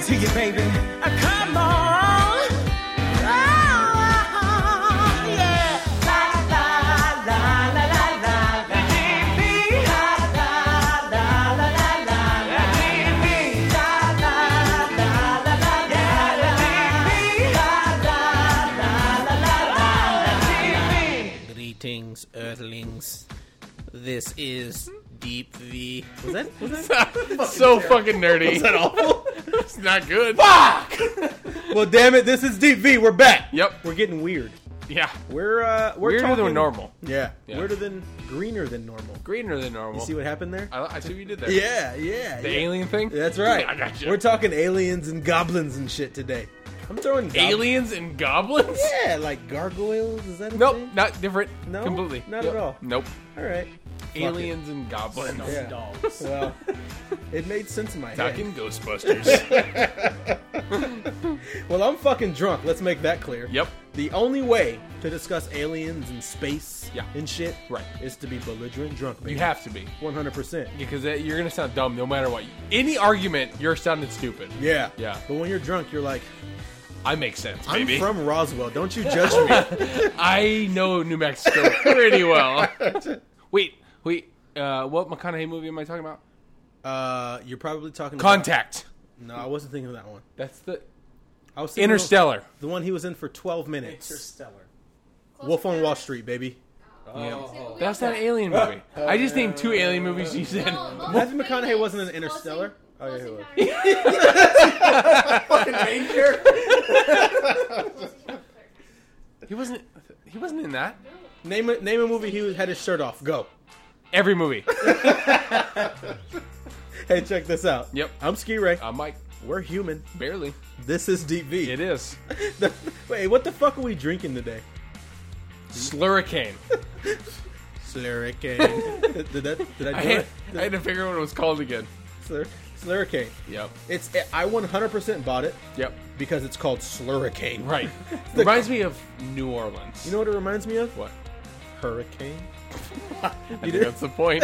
to you, baby. Come on. Oh, yeah. La, la, la, la, la, la. Let me be. La, la, la, la, la, la. Let me be. La, la, la, la, la, la. Let me be. La, la, la, la, la, la. Let me be. Greetings, Earthlings. This is Deep V. Was that So fucking nerdy. was that awful? It's not good. Fuck! Well, damn it, this is Deep V. We're back. Yep. We're getting weird. Yeah. We're Weirder talking, than normal. Yeah. Yeah. Weirder than greener than normal. Greener than normal. You see what happened there? I see what you did there. Yeah. The yeah. alien thing? That's right. I got you. We're talking aliens and goblins and shit today. I'm throwing Aliens and goblins? Yeah, like gargoyles. Is that a Nope, thing? not different. No? Completely. Not Yep. at all. Nope. All right. Aliens and goblins. Yeah. Dogs. Well, it made sense in my head. Talking Ghostbusters. Well, I'm fucking drunk. Let's make that clear. Yep. The only way to discuss aliens and space Yeah. and shit Right. is to be belligerent drunk, baby. You have to be. 100%. Because you're going to sound dumb no matter what. Any argument, you're sounding stupid. Yeah. Yeah. But when you're drunk, you're like, I make sense, I'm baby. from Roswell. Don't you judge me. I know New Mexico pretty well. Wait. What McConaughey movie am I talking about? You're probably talking Contact. about... No, I wasn't thinking of that one. That's the I was thinking Interstellar. of the one he was in for 12 minutes. Interstellar. Wolf on Wall Street, baby. Yeah. That's not an alien movie. I just named 2 alien movies you said. Matthew McConaughey wasn't in Interstellar. Oh, yeah, he was. Fucking main character. He wasn't in that. Name a movie he had his shirt off. Go. Every movie. Hey, check this out. Yep. I'm Ski Ray. Mike, We're human. barely. This is Deep V. It is. Wait, what the fuck are we drinking today? Slurricane. Slurricane. did I do I it? had to figure out what it was called again. Slurricane. Yep. I 100% bought it Yep. because it's called Slurricane. Right. Reminds me of New Orleans. You know what it reminds me of? what? Hurricane. I think that's the point.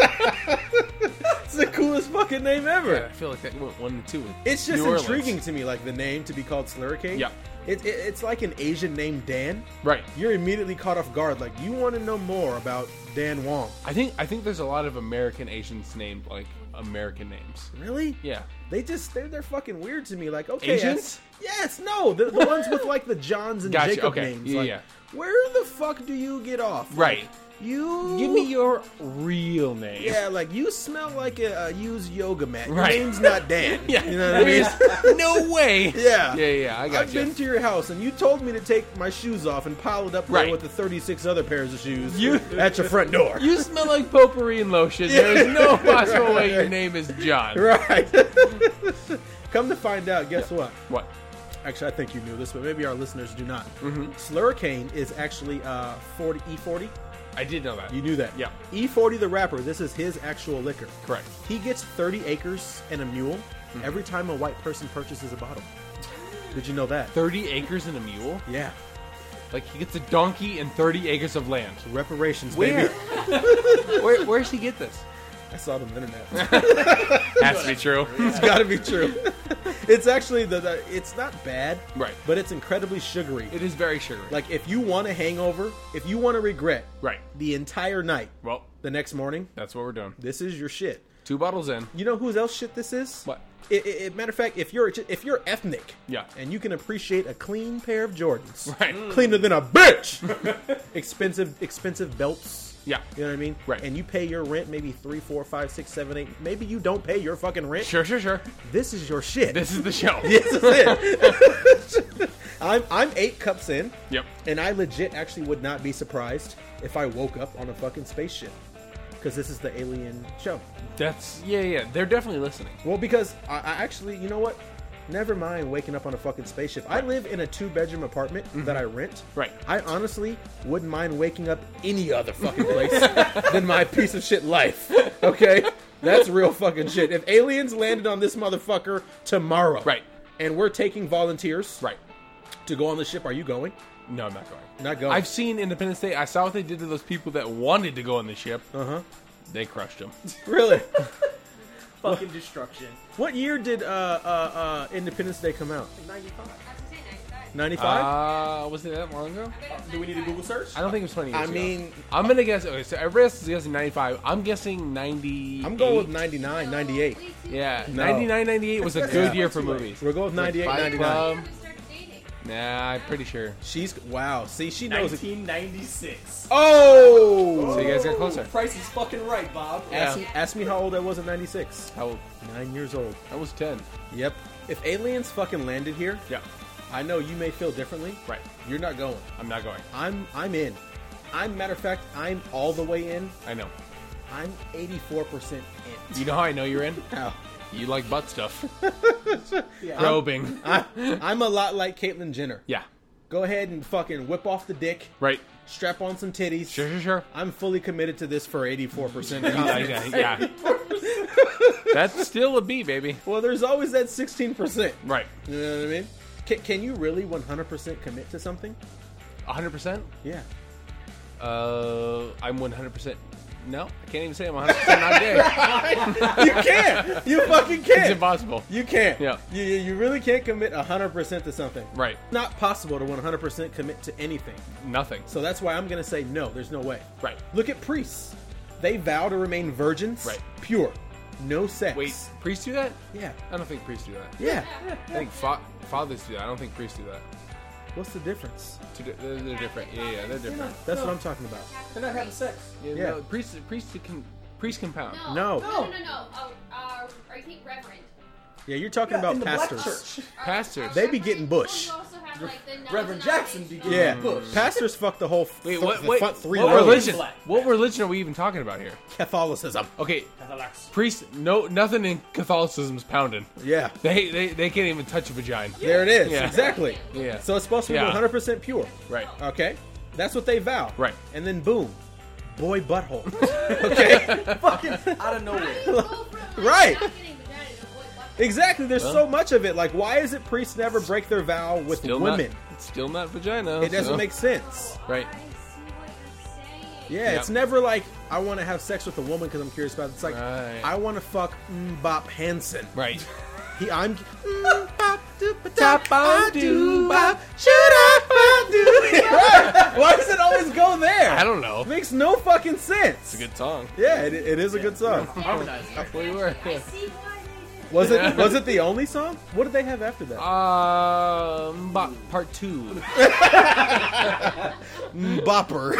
It's the coolest fucking name ever. I feel like that went 1 and 2. With It's just New Orleans. intriguing to me, like the name to be called Slurricane. Yeah. It's like an Asian named Dan. Right. You're immediately caught off guard. Like, you want to know more about Dan Wong. I think there's a lot of American Asians named like American names. Really? Yeah. They're fucking weird to me. Like, okay. Asians? Yes, no. The ones with like the Johns and Gotcha, Jacob okay. names. Yeah, like, yeah. Where the fuck do you get off? Right. You Give me your real name. Yeah, like you smell like a used yoga mat. Your Right. name's not Dan. Yeah. You know what I mean? No way. Yeah. Yeah. I got I've you. been to your house and you told me to take my shoes off and pile it up there Right. with the 36 other pairs of shoes You- at your front door. You smell like potpourri and lotion. There's no possible way your name is John. Right. Come to find out, guess what? What? Actually, I think you knew this, but maybe our listeners do not. Mm-hmm. Slurricane is actually E40. I did know that. You knew that. Yeah. E40 the rapper, this is his actual liquor. Correct. He gets 30 acres and a mule every time a white person purchases a bottle. Did you know that? 30 acres and a mule? Yeah. Like he gets a donkey and 30 acres of land. Reparations, Where? baby. Where's he get this? I saw it on the internet. Has to be true. It's got to be true. It's actually it's not bad, Right. but it's incredibly sugary. It is very sugary. Like if you want a hangover, if you want to regret Right. the entire night, Well, the next morning, that's what we're doing. this is your shit. 2 bottles in. You know whose else shit this is? What? Matter of fact, if you're ethnic, Yeah. and you can appreciate a clean pair of Jordans, Right. cleaner than a bitch, expensive belts. Yeah. You know what I mean? Right. And you pay your rent maybe 3, 4, 5, 6, 7, 8. Maybe you don't pay your fucking rent. Sure. This is your shit. This is the show. This is it. I'm 8 cups in, Yep. and I legit actually would not be surprised if I woke up on a fucking spaceship. Because this is the alien show. That's yeah. They're definitely listening. Well, because I actually, you know what? Never mind waking up on a fucking spaceship. I live in a 2-bedroom apartment that I rent. Right. I honestly wouldn't mind waking up any other fucking place than my piece of shit life. Okay? That's real fucking shit. If aliens landed on this motherfucker tomorrow, Right. and we're taking volunteers Right. to go on the ship, are you going? No, I'm not going. Not going. I've seen Independence Day. I saw what they did to those people that wanted to go on the ship. Uh-huh. They crushed them. Really? fucking destruction. What year did Independence Day come out? 95. 95? Was it that long ago? Do we need a Google search? I don't think it was 20 years I ago. mean, I'm gonna guess. Okay, so everybody else is guessing 95. I'm guessing 90. I'm going with 99, 98. Yeah, No. 99, 98 was a good Yeah. year for movies. We're going with 98, Fight 99. Club. Nah, I'm pretty sure. She's wow. See, she knows it. 1996. Oh! So you guys got closer. Price is fucking right, Bob. Yeah. Ask me how old I was in 96. How old? 9 years old. I was 10. Yep. If aliens fucking landed here, Yeah, I know you may feel differently. right. You're not going. I'm not going. I'm in. Matter of fact, I'm all the way in. I know. I'm 84% in. You know how I know you're in? How? You like butt stuff. Yeah. Probing. I'm a lot like Caitlyn Jenner. Yeah, Go ahead and fucking whip off the dick, right. strap on some titties. Sure. I'm fully committed to this for 84% Yeah, confidence. yeah. That's still a B, baby. Well, there's always that 16%. Right. You know what I mean? Can you really 100% commit to something? 100%? Yeah. I'm 100%. No, I can't even say I'm 100% not gay. You can't. You fucking It's can't. impossible. You can't. Yeah. You really can't commit 100% to something. Right. Not possible to 100% commit to anything. Nothing. So that's why I'm going to say no, there's no way. Right. Look at priests. They vow to remain virgins. Right. Pure. No sex. Wait, priests do that? Yeah. I don't think priests do that. Yeah. I think fathers do that. I don't think priests do that. What's the difference? They're different. Yeah, they're different. That's what I'm talking about. They're not having sex. Yeah, Yeah. No, priests can pound. No. No. I think reverend. Yeah, you're talking Yeah, about in the black pastors. church. Pastors. They be getting bush. You also have, like, the Reverend Jackson be getting Yeah. bush. Pastors fuck the whole Wait, the what? Wait, front three what rows. religion? Black. What religion are we even talking about here? Catholicism. Okay, Catholics. priests. No, nothing in Catholicism's pounding. Yeah. They can't even touch a vagina. There it is. Yeah. Exactly. Yeah. So it's supposed to be Yeah. 100% pure. Right. Okay? That's what they vow. Right. And then boom. Boy butthole. Okay? Fucking out of nowhere. Right. Exactly. There's so much of it. Like, why is it priests never break their vow with Still women? Not, still not vagina. It doesn't so- make sense. right. Yeah, Yep. it's never like, I want to have sex with a woman because I'm curious about it. It's like, Right. I want to fuck Bop Hansen. Right. I'm Tap on do bop. Why does it always go there? I don't know. It makes no fucking sense. It's a good song. Yeah, it is a good song. Harmonized. What you were? Was it the only song? What did they have after that? Part 2. Bopper.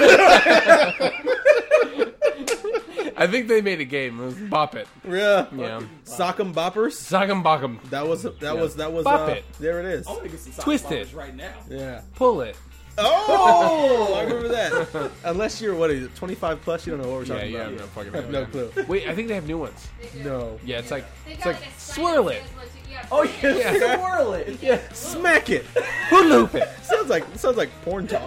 I think they made a game. It was Bop It. Yeah. Yeah. Sock'em Boppers. Sock'em Bock'em. That was Bop it. There it is. I want to get some sock Twist bombers it. right now. Yeah. Pull it. Oh, I remember that. Unless you're, what is it, 25 plus? You don't know what we're Yeah, talking yeah, about. no fucking I have no idea. clue. Wait, I think they have new ones. No. Yeah, it's like Like swirl it. Oh, yeah. Swirl it. Yeah. Smack it. Loop it. Sounds like porn talk.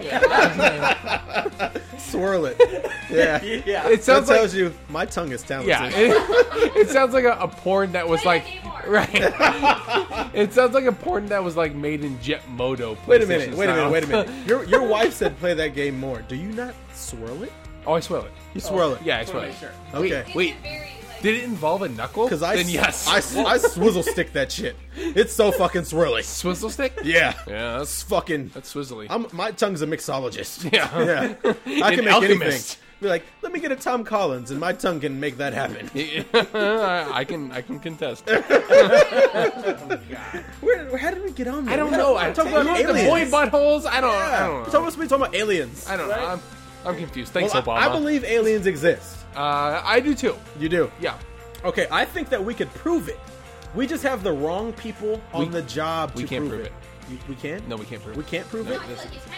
Swirl it. Yeah. Yeah. It That sounds like tells you my tongue is talented. yeah. It sounds like a porn that was like right. It sounds like a porn that was like made in Jet Moto. Wait a PlayStation minute. style. Your wife said play that game more. Do you not swirl it? Oh, I swirl it. You swirl it. Yeah, I swirl it. Sure. Okay. Wait. Did it involve a knuckle? Because then yes. I swizzle stick that shit. It's so fucking swirly. Swizzle stick. Yeah. Yeah, It's fucking. that's swizzly. My tongue's a mixologist. Yeah. Yeah. I An can make alchemist. anything. Be like, let me get a Tom Collins, and my tongue can make that happen. I can contest. How did we get on there? I don't know. I'm I'm talking about the boy aliens. buttholes. I don't We're know. talking about aliens. I don't know. I'm confused. Thanks, Well, Obama. I believe aliens exist. I do too. You do. Yeah. Okay, I think that we could prove it. We just have the wrong people on the job to we can't prove it. We can't? No, we can't prove We it. can't prove it?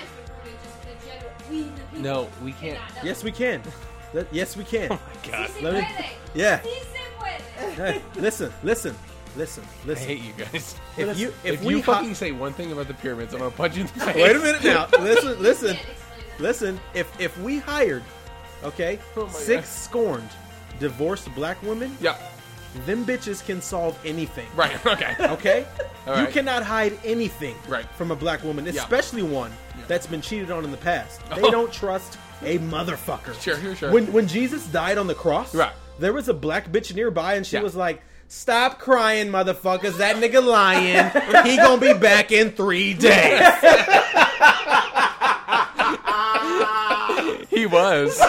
No, we can't. Yes, we can. Yes, we can. God, Let me- yeah. Hey, listen. I hate you guys. If you fucking say one thing about the pyramids, I'm gonna punch you in the face. Wait a minute now. Listen. If we hired, okay, Oh my 6 God. scorned, divorced black women, Yeah. them bitches can solve anything. Right. Okay. Okay? All You right. cannot hide anything Right. from a black woman, Yeah. especially one that's been cheated on in the past. They Oh. don't trust a motherfucker. Sure. When Jesus died on the cross, Right. there was a black bitch nearby, and she Yeah. was like, Stop crying, motherfuckers. That nigga lying. He gonna be back in 3 days. He was.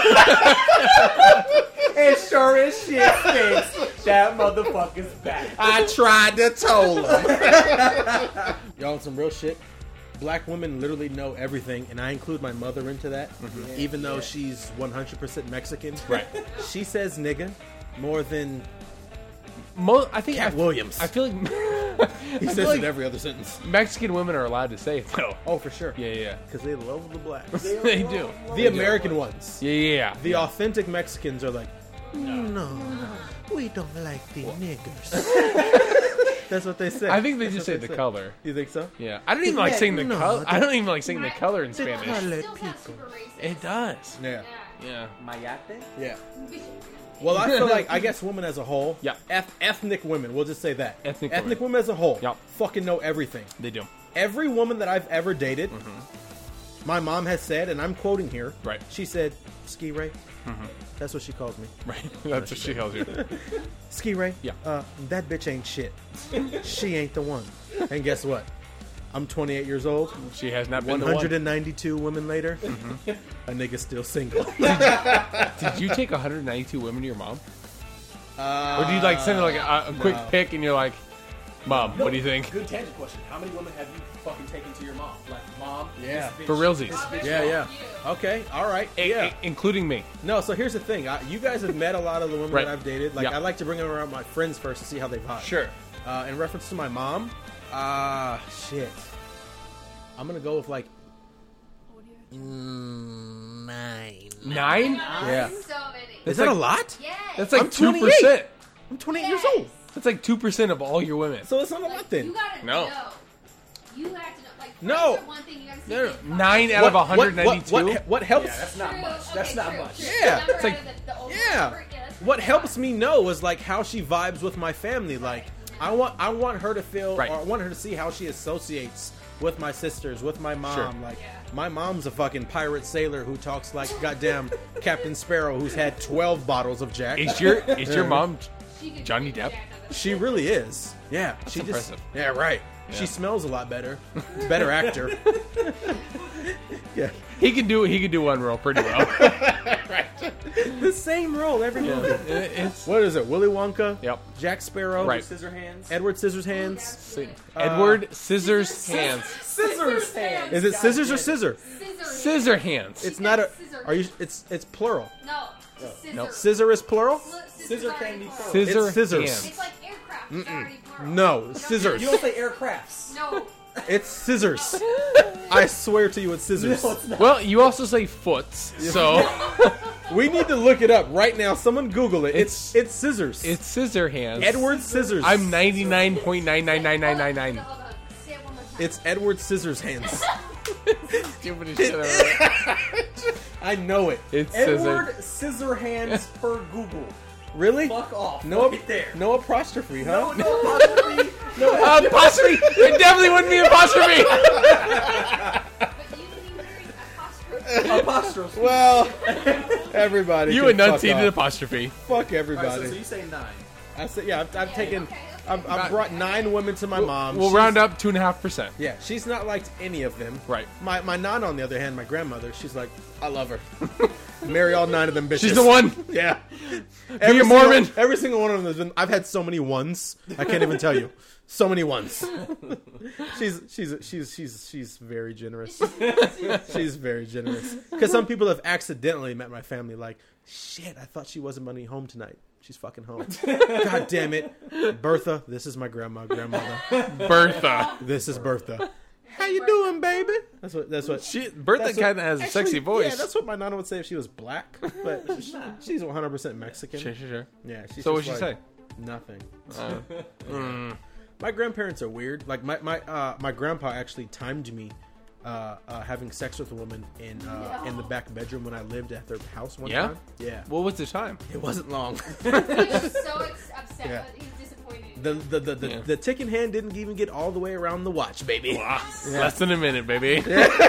It sure as shit stinks. That motherfucker's back. I tried to tell him. Y'all on some real shit. Black women literally know everything, and I include my mother into that. Even though she's 100% Mexican. Right. She says nigga more than I think Cat Williams. I feel like He says it every other sentence. Mexican women are allowed to say it though. Oh, for sure. Yeah. Because they love the blacks. They do. The American ones. Yeah. The authentic Mexicans are like, no, we don't like the niggers. That's what they say. I think they That's just what say the color. You think so? Yeah. I don't even like saying the No, color. the- I don't even like saying the color in The Spanish. colored Still sounds super racist. It does. Yeah. Yeah. Mayate? Yeah. Well, I feel like, I guess women as a whole, Yeah. ethnic women, we'll just say that. Ethnic women as a whole, Yep. fucking know everything. They do. Every woman that I've ever dated, my mom has said, and I'm quoting here, Right. she said, Ski Ray. That's what she calls me. Right. That's what she tells you. Ski Ray, Yeah. that bitch ain't shit. She ain't the one. And guess what? I'm 28 years old. She has not been the one. 192 women later, a nigga's still single. Did you take 192 women to your mom? Or do you like send her like a quick no. pic and you're like, Mom, what do you think? Good tangent question. How many women have you fucking taken to your mom? Like, mom, Yeah. this bitch- For realsies. this bitch Yeah, wrong. yeah. Okay, all right. Yeah. Including me. No, so here's the thing. You guys have met a lot of the women Right. that I've dated. Like, Yeah. I like to bring them around my friends first to see how they vibe. Sure. In reference to my mom, shit. I'm gonna go with like 9. 9? Yeah. So many. Is that a lot? Yes. That's like I'm 2%. 28. I'm 28 years old. That's like 2% of all your women. So it's not a lot Like, then. you gotta No. know. You have to know. Like, No. friends are one thing, you gotta see if they 9 out of 192? What helps? Yeah, that's not True. much. That's Okay, not true, much. true. Yeah. Number It's like- out of the overall yeah. number, that's What pretty helps good. me know is like how she vibes with my family. Like I want her to feel, Right. or I want her to see how she associates with my sisters, with my mom. Sure. Like my mom's a fucking pirate sailor who talks like goddamn Captain Sparrow, who's had 12 bottles of Jack. Is your mom She could Johnny really Depp? react on this. She really is. Yeah, she impressive. just. Yeah, right. She smells a lot better. Better actor. Yeah, He can do one role pretty well. the same role every movie. It's What is it? Willy Wonka. Yep. Jack Sparrow. Right. Scissor hands. Edward Scissorhands. see, Edward Scissors Hands. Scissors hands. Is it scissors or scissor? Scissor Hands. It's not a. Scissor. Are you? It's plural. No. Scissor. No. Scissor is plural. Scissor can be plural. Scissor It's scissors. Hands. It's like aircraft. It's already plural. No, You don't scissors. You don't say aircrafts. No. It's scissors. I swear to you, it's scissors. No, it's not. Well, you also say foots, so We need to look it up right now. Someone Google it. It's scissors. it's Scissor Hands. Edward Scissors. I'm 99.99999. Hold on. Say it one more time. It's Edward Scissors hands. Stupidest shit ever. I know it. It's Scissor. Edward Scissor hands per Google. Really? Fuck off. No, right there. no apostrophe, huh? No apostrophe. Apostrophe. It definitely wouldn't be apostrophe. But you can use apostrophe. Apostrophe. Well, everybody. You can enunciated fuck off. apostrophe. Fuck All right, everybody. so you say 9. I said, yeah. I've taken. okay, I've brought 9 women to my mom. We'll She's- round up 2.5%. Yeah, she's not liked any of them. Right. My nana, on the other hand, my grandmother, she's like, I love her. Marry all 9 of them bitches. She's the one. Yeah. a Mormon. Every single one of them has been. I've had so many ones. I can't even tell you. So many ones. She's very generous. She's very generous. Because some people have accidentally met my family. Like, shit, I thought she wasn't going to be home tonight. She's fucking home. God damn it, Bertha. This is my grandmother. Bertha. This is Bertha. How you doing, baby? That's what. Bertha that's what- kind of has a actually, sexy voice. Yeah, that's what my nana would say if she was black. But she's 100% Mexican. Sure. Yeah. She's So just what'd she like, say? Nothing. My grandparents are weird. Like my grandpa actually timed me having sex with a woman in the back bedroom when I lived at their house one Yeah? time. Yeah. What was the time? It wasn't long. He was so upset. Yeah. He was disappointed. The the ticking hand didn't even get all the way around the watch, baby. Less than a minute, baby.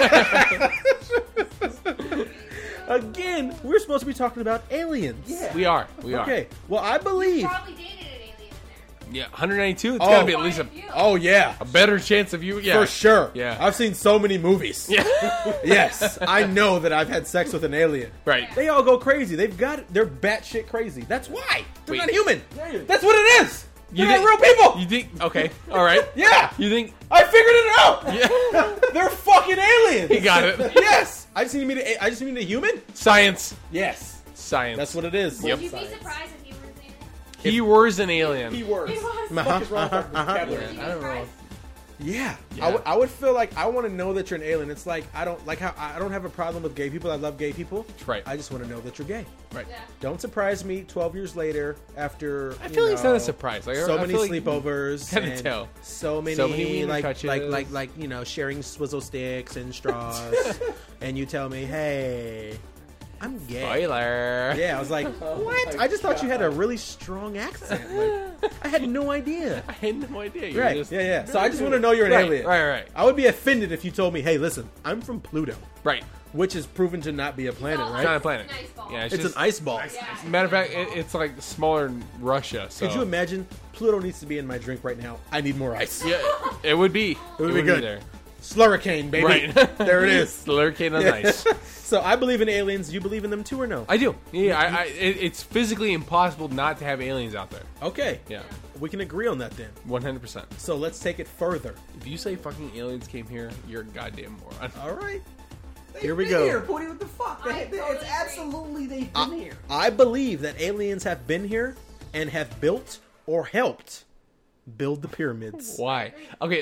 Again, we're supposed to be talking about aliens. Yeah. We are. Okay. Well, I believe. Probably dated an alien in there. Yeah, 192. It's Oh. gotta be at least Oh yeah, a better chance of you. Yeah, for sure. Yeah. I've seen so many movies. Yeah. Yes, I know that I've had sex with an alien. Right. They all go crazy. They're batshit crazy. That's why they're Wait. not human. That's what it is. You They're not think- real people. You think? Okay. All right. Yeah, You think? I figured it out. Yeah. They're fucking aliens. You got it. Yes, I just need to meet a human. Science. Yes, Science. that's what it is. Yep. Would you be surprised if you were there? He was an alien. Keywords. It was. Fuck is wrong with our vocabulary? Would you be I don't know. surprised? Yeah, Yeah. I would feel like I want to know that you're an alien. It's like I don't like how I don't have a problem with gay people. I love gay people. Right. I just want to know that you're gay. Right. Yeah. Don't surprise me 12 years later after. I feel like it's not a surprise. Like, So I many feel like- sleepovers. Kinda and tell. So many, wiener like, touches. like sharing swizzle sticks and straws. And you tell me, hey, I'm gay. Spoiler. Yeah, I was like, what? my I just thought you had a God. really strong accent. Like, I had no idea. I had no idea. You were Right? just- Yeah. So I just want to know you're an Right, alien. right. I would be offended if you told me, hey, listen, I'm from Pluto, Right. which is proven to not be a planet, all It's not right? a planet. It's an ice ball. Yeah, It's just, an ice ball. Yeah. Matter of fact, it's like smaller than Russia. So. Could you imagine? Pluto needs to be in my drink right now. I need more ice. Yeah, it would be. It would be good. there. Slurricane, baby. Right. There it is. Slurricane on Yeah. ice. So I believe in aliens. You believe in them too or no? I do. Yeah, it's physically impossible not to have aliens out there. Okay. Yeah, We can agree on that then. 100%. So let's take it further. If you say fucking aliens came here, you're a goddamn moron. All right. They've Here we been go. Here, Pooty, what the fuck? I totally It's agree. absolutely they've been here. I believe that aliens have been here and have built or helped build the pyramids. Why? Okay,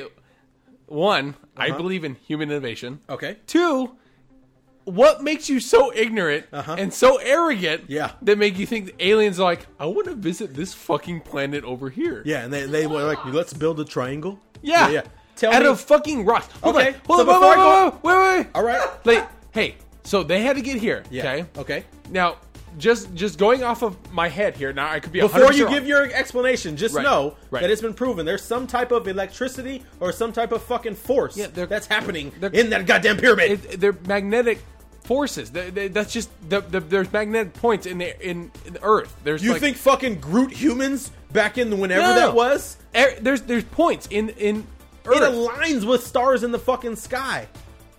one, I Uh-huh. believe in human innovation. Okay. Two, what makes you so ignorant and so arrogant Yeah. that make you think that aliens are like, I want to visit this fucking planet over here? Yeah, and they were like, let's build a triangle. Yeah. Yeah. Tell Out me. of fucking rocks. Hold Okay, on. Hold so on. before I Wait. All right. Like, hey, so they had to get here. Yeah. Okay. Okay. Now, just going off of my head here. Now, I could be Before 100% you wrong. give your explanation, just Right, know right. that it's been proven there's some type of electricity or some type of fucking force Yeah, they're- that's happening they're- in that goddamn pyramid. They're magnetic forces. That's just there's magnetic points in the Earth. There's You like, think fucking Groot humans back in whenever No. that was? there's points in It Earth. aligns with stars in the fucking sky.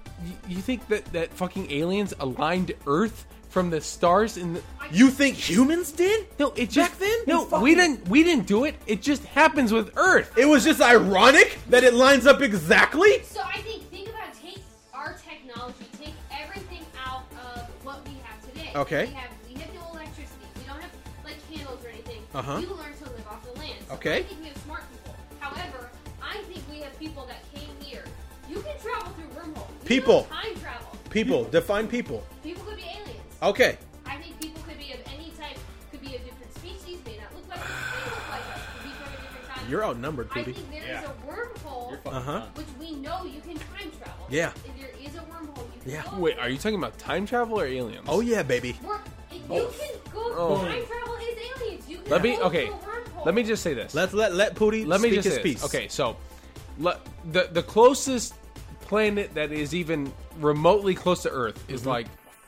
You think that fucking aliens aligned Earth from the stars in the? You think humans did? No, it just Back then? No, Fucking- we didn't do it. It just happens with Earth. It was just ironic that it lines up exactly. So I think about take our technology, take everything out of what we have today. Okay. We have no electricity. We don't have like candles or anything. Uh-huh. We learn to live off the land. So Okay. I think we have smart people. However, I think we have people that came here. You can travel through wormholes. You People. know time travel. People, define people. People could be aliens. Okay. I think people could be of any type. Could be of different species. May not look like us. May look like us. Could be from a different time. You're outnumbered, I Pooty. think there is Yeah. a wormhole. You're fucking Uh-huh. done. Which we know you can time travel. Yeah. If there is a wormhole, you can Yeah. go. Wait, are you talking about time travel or aliens? Oh yeah, baby. You can go Oh. time travel as aliens. You can Let me go okay. through a wormhole. Let me just say this. Let Pooty Let me speak just his say piece. this. Okay, so the closest planet that is even remotely close to Earth is like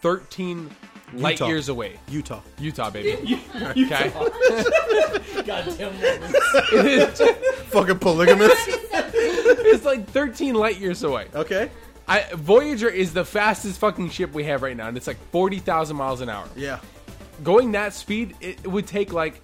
13 light Utah. years away. Utah. Utah, baby. Okay. Goddamn. Fucking polygamous. It's like 13 light years away. Okay. Voyager is the fastest fucking ship we have right now, and it's like 40,000 miles an hour. Yeah. Going that speed, it would take like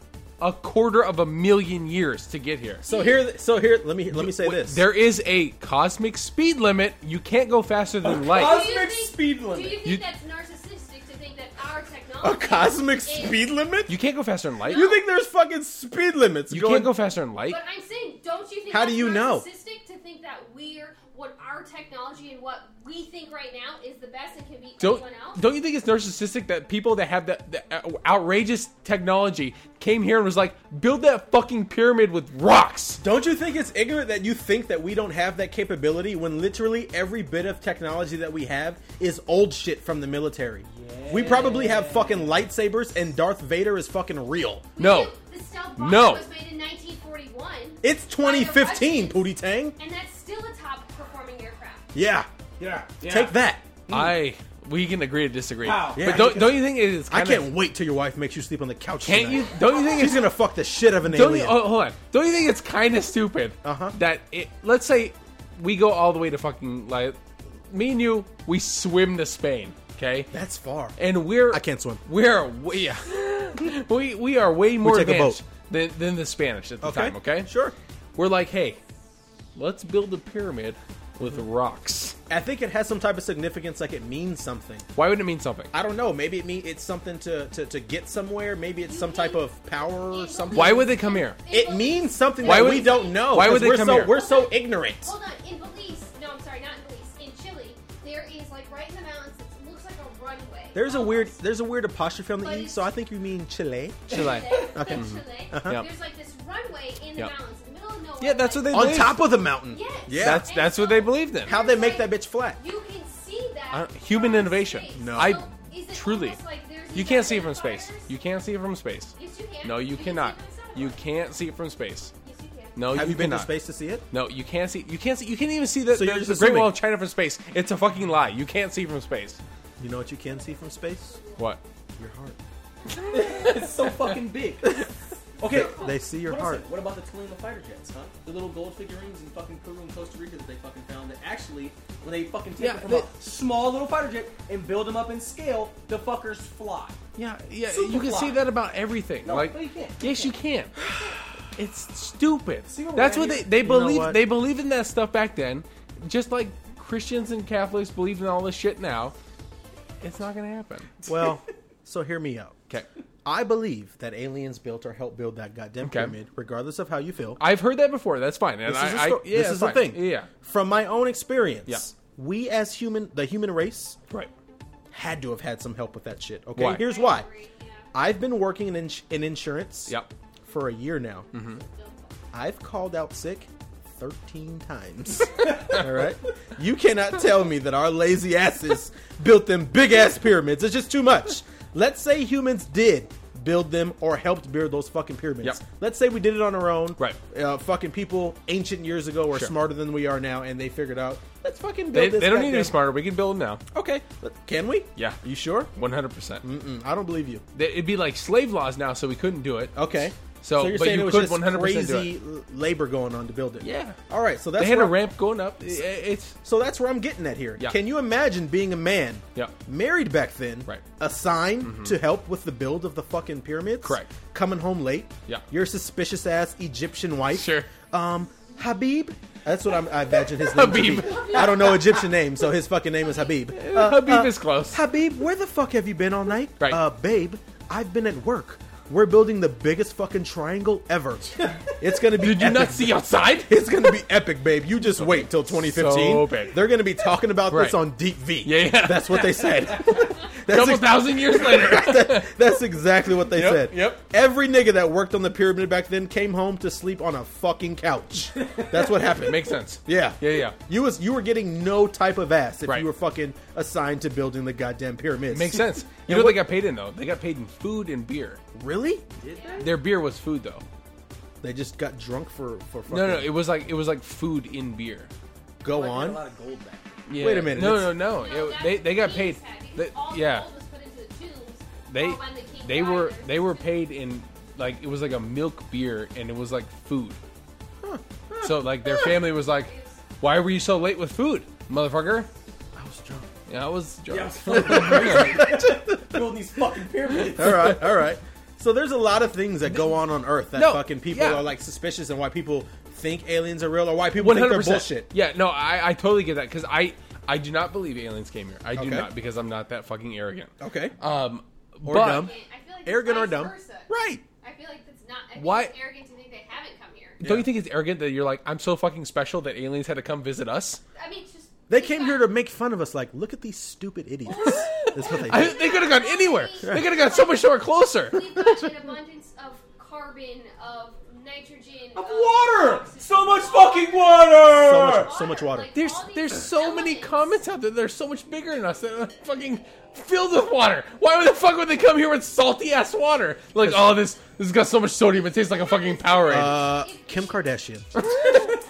250,000 years to get here. So here, let me say this. There is a cosmic speed limit. You can't go faster than light. Do you Cosmic think- speed Do limit. you think You- that's narcissistic to think that our a technology cosmic is- speed limit? You can't go faster than light. You think there's fucking speed limits? You going- can't go faster than light. But I'm saying, don't you think How that's do you know? narcissistic to think that what our technology and what we think right now is the best and can beat Don't anyone else? don't you think it's narcissistic that people that have the outrageous technology came here and was like, build that fucking pyramid with rocks? Don't you think it's ignorant that you think that we don't have that capability when literally every bit of technology that we have is old shit from the military? We probably have fucking lightsabers and Darth Vader is fucking real. No. The stealth bomber No. was made in 1941. It's 2015, By the Pootie Tang. And that's still a top performing aircraft. Yeah. Yeah. Take that. I We can agree to disagree. How? Yeah. But don't you think it is? I Kinda, can't wait till your wife makes you sleep on the couch. Can't tonight. you? Don't you think She's it's? gonna fuck the shit out of an Don't you, alien. hold on. Don't you think it's kind of stupid that let's say we go all the way to fucking like me and you, we swim to Spain, okay? That's far. And I can't swim. We're way, we are way more take a advanced than the Spanish at the Okay. time. Okay, Sure. We're like, hey, let's build a pyramid with rocks. I think it has some type of significance, like it means something. Why would it mean something? I don't know. Maybe it's something to get somewhere. Maybe it's some type of power or something. Why would they come here? It means something Why that would- we don't know. why would 'cause they we're come so, here? We're so ignorant. Hold on, in Belize, no, I'm sorry, not in Belize, in Chile, there is like right in the mountains, it looks like a runway. There's almost. a weird apostrophe on the But E, it's- so I think you mean Chile. Chile. Okay. Okay. Chile. Yep. There's like this runway in the Yep. mountains, in the middle of nowhere. Yeah, that's what they like, On believe. top of the mountain. Yes. Yeah. That's what they believed in. How they make that bitch flat? You can see that. Human from innovation. space. No. I So is it truly. almost like there's You these can't see it from space. identifiers? You can't see it from space. Yes, you can. No, you can cannot. see it from You satellite. can't see it from space. Yes, you can. No, Have you been to cannot. space to see it? No, you can't see. You can't see. You can't even see the, So you're the, just the Great assuming. Wall of China from space. It's a fucking lie. You can't see from space. You know what you can see from space? What? Your heart. It's so fucking big. Okay. They see your What heart. else? What about the Tacoma fighter jets, huh? The little gold figurines in fucking Peru and Costa Rica that they fucking found that actually, when they fucking take Yeah, it from they- a small little fighter jet and build them up in scale, the fuckers fly. Yeah, yeah. Super You can fly. see that about everything. No, like, no, you can't. yes, you can. It's stupid. See what That's we're what at they here? You know believe. what? They believed in that stuff back then, just like Christians and Catholics believe in all this shit now. It's not gonna happen. Well, so hear me out. Okay. I believe that aliens built or helped build that goddamn Okay. pyramid, regardless of how you feel. I've heard that before. That's fine. And This is, yeah, this is the fine. thing. Yeah. From my own experience, Yeah. we as the human race, Right. had to have had some help with that shit. Okay, Why? here's I why. agree, yeah. I've been working in insurance Yep. for a year now. Mm-hmm. I've called out sick 13 times. All right? You cannot tell me that our lazy asses built them big ass pyramids. It's just too much. Let's say humans did build them or helped build those fucking pyramids. Yep. Let's say we did it on our own. Right. Fucking people ancient years ago were Sure. smarter than we are now, and they figured out, let's fucking They, build this. they don't need to be goddamn- smarter. We can build them now. Okay. Can we? Yeah. Are you sure? 100%. I don't believe you. It'd be like slave laws now, so we couldn't do it. Okay. So, you're but saying you it was could just 100% do crazy labor going on to build it? Yeah. All right. So that's They had where a ramp going up. It's So that's where I'm getting at here. Yeah. Can you imagine being a man, Yeah. married back then, Right. assigned to help with the build of the fucking pyramids? Correct. Coming home late. Yeah. Your suspicious ass Egyptian wife. Sure. Habib. That's what I imagine his name to Habib. be. I don't know Egyptian name, so his fucking name is Habib. Habib is close. Habib, where the fuck have you been all night? Right. Babe, I've been at work. We're building the biggest fucking triangle ever. It's gonna be. Did you epic. not see outside? It's gonna be epic, babe. You just wait till 2015. So big. They're gonna be talking about this Right. on Deep V. Yeah. That's what they said. Couple That's, thousand years later. that's exactly what they Yep, said. yep. Every nigga that worked on the pyramid back then came home to sleep on a fucking couch. That's what happened. Makes sense. Yeah. Yeah. You were getting no type of ass if Right. you were fucking assigned to building the goddamn pyramids. Makes sense. You know what they got paid in, though? They got paid in food and beer. Really? Their beer was food, though. They just got drunk for fucking. No, it was like food in beer. Go Like, they had on. a lot of gold back then. Yeah. Wait a minute, No. No, They got that's paid. what the They, Kings had, because yeah. all the gold was put into the tombs, They or when the king they died, were there's- they were paid in like it was like a milk beer and it was like food. So like their family was like, "Why were you so late with food, motherfucker?" I was drunk. Yeah, I was drunk. Yeah, building these fucking pyramids. All right. So there's a lot of things that go on Earth that No, fucking people yeah. are like suspicious, and why people think aliens are real, or why people think they're bullshit. Yeah, no, I totally get that because I do not believe aliens came here. I do Okay. not because I'm not that fucking arrogant. Okay. Or Or but, dumb. I feel like it's Arrogant or vice dumb. versa. Right. I feel like that's not. I think Why- it's arrogant to think they haven't come here. Don't you think it's arrogant that you're like, I'm so fucking special that aliens had to come visit us? I mean, it's just They came here to make fun of us. Like, look at these stupid idiots. That's what they did. They could have gone anywhere. They could have gone so much more closer. We've got an abundance of carbon, of nitrogen, Of water! oxygen. So much fucking water! So much water. Like, There's all these there's so many elements. comments out there that are so much bigger than us that are fucking filled with water. Why the fuck would they come here with salty ass water? Like, oh, this has got so much sodium, it tastes like a fucking Powerade. Kim Kardashian.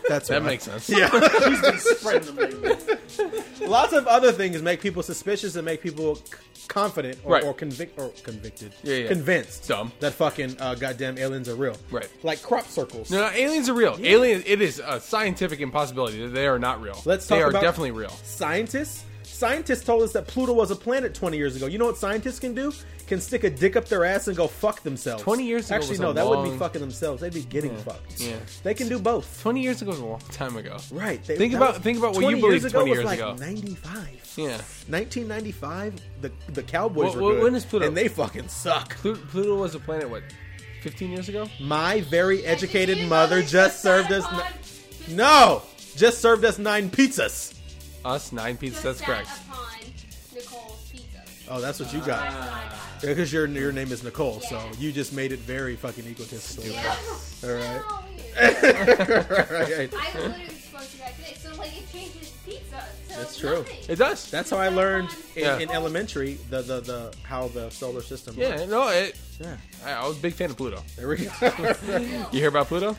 That's That why. makes sense. Yeah. He's been spreading them lately. Lots of other things make people suspicious and make people confident or, Right. or convicted. Yeah. Convinced. Dumb. That fucking goddamn aliens are real. Right. Like crop circles. No, aliens are real. Aliens. It is a scientific impossibility that they are not real. Let's They talk are about definitely real. Scientists told us that Pluto was a planet 20 years ago. You know what scientists can do? Can stick a dick up their ass and go fuck themselves. 20 years ago Actually, was no, a that wouldn't be long- fucking themselves. They'd be getting fucked. Yeah. They can do both. 20 years ago was a long time ago. Right. Think about what 20 you believed years ago 20 was years like ago. 95. Yeah. 1995, the Cowboys Well, were good. when is Pluto? And they fucking suck. Pluto was a planet, what, 15 years ago? My very educated Your mother just served us... No! Just served us 9 pizzas. Us, 9 pizzas, that's correct. Upon Nicole's pizza. Oh, that's what you got. That's what I got. Because your name is Nicole, so Yeah. you just made it very fucking egotistical. Yeah. All right. No, Right. I literally spoke to that today. So like it changes pizza. So That's true. nothing. It does. That's how I learned Yeah. in elementary the how the solar system Yeah, works. no, Yeah. I was a big fan of Pluto. There we go. You hear about Pluto?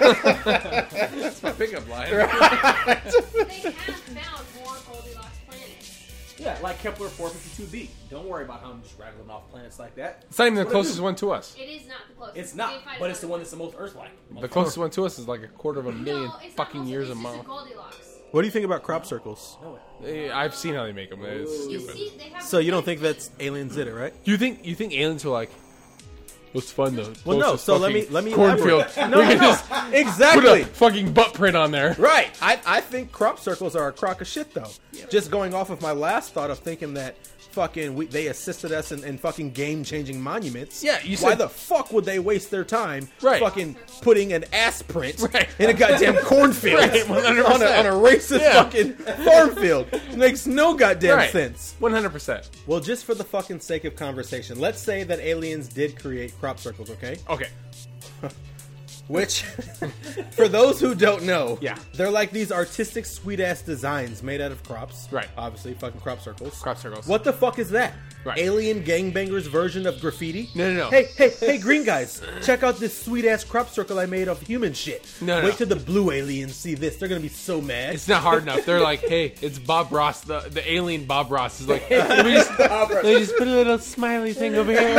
That's my pickup line. They have found more Goldilocks planets. Yeah, like Kepler 452b. Don't worry about how I'm just rattling off planets like that. It's not even the closest one to us. It is not the closest. It's They not, find but it's the another one that's the most Earth-like. The closest one to us is like a quarter of a million No, it's fucking not years a it's just mile. Goldilocks. What do you think about crop circles? I've seen how they make them. It's You stupid. see, they have So you don't think that's aliens did it, right? You think aliens are like, let's find the Well, no. closest So let fucking me cornfield. elaborate. No, We can no, just put exactly. a fucking butt print on there. Right. I think crop circles are a crock of shit, though. Just going off of my last thought of thinking that fucking they assisted us in fucking game-changing monuments. Yeah, you Why said- the fuck would they waste their time Right. fucking putting an ass print Right. in a goddamn cornfield Right, 100%. on a racist Yeah. fucking farm field? It makes no goddamn Right. sense. 100%. Well, just for the fucking sake of conversation, let's say that aliens did create crop circles, okay? Okay. Which, for those who don't know, Yeah. they're like these artistic, sweet ass designs made out of crops. Right. Obviously, fucking crop circles. Crop circles. What the fuck is that? Right. Alien gangbangers version of graffiti? No. Hey, green guys, check out this sweet ass crop circle I made of human shit. No. Wait till the blue aliens see this. They're gonna be so mad. It's not hard enough. They're like, hey, it's Bob Ross. The alien Bob Ross is like, hey, let me just put a little smiley thing over here.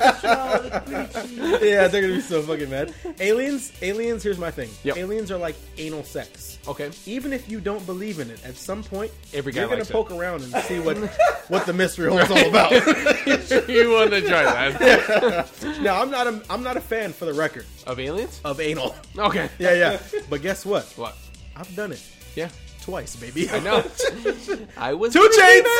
Yeah, they're gonna be so fucking mad. Aliens, here's my thing. Yep. Aliens are like anal sex. Okay. Even if you don't believe in it, at some point, Every guy you're gonna likes it. poke around and see what the mystery hole is all about. You want to try that? Now, I'm not a fan, for the record, Of aliens? of anal. Okay. Yeah. But guess what? What? I've done it Yeah. twice, baby. I know. I was 2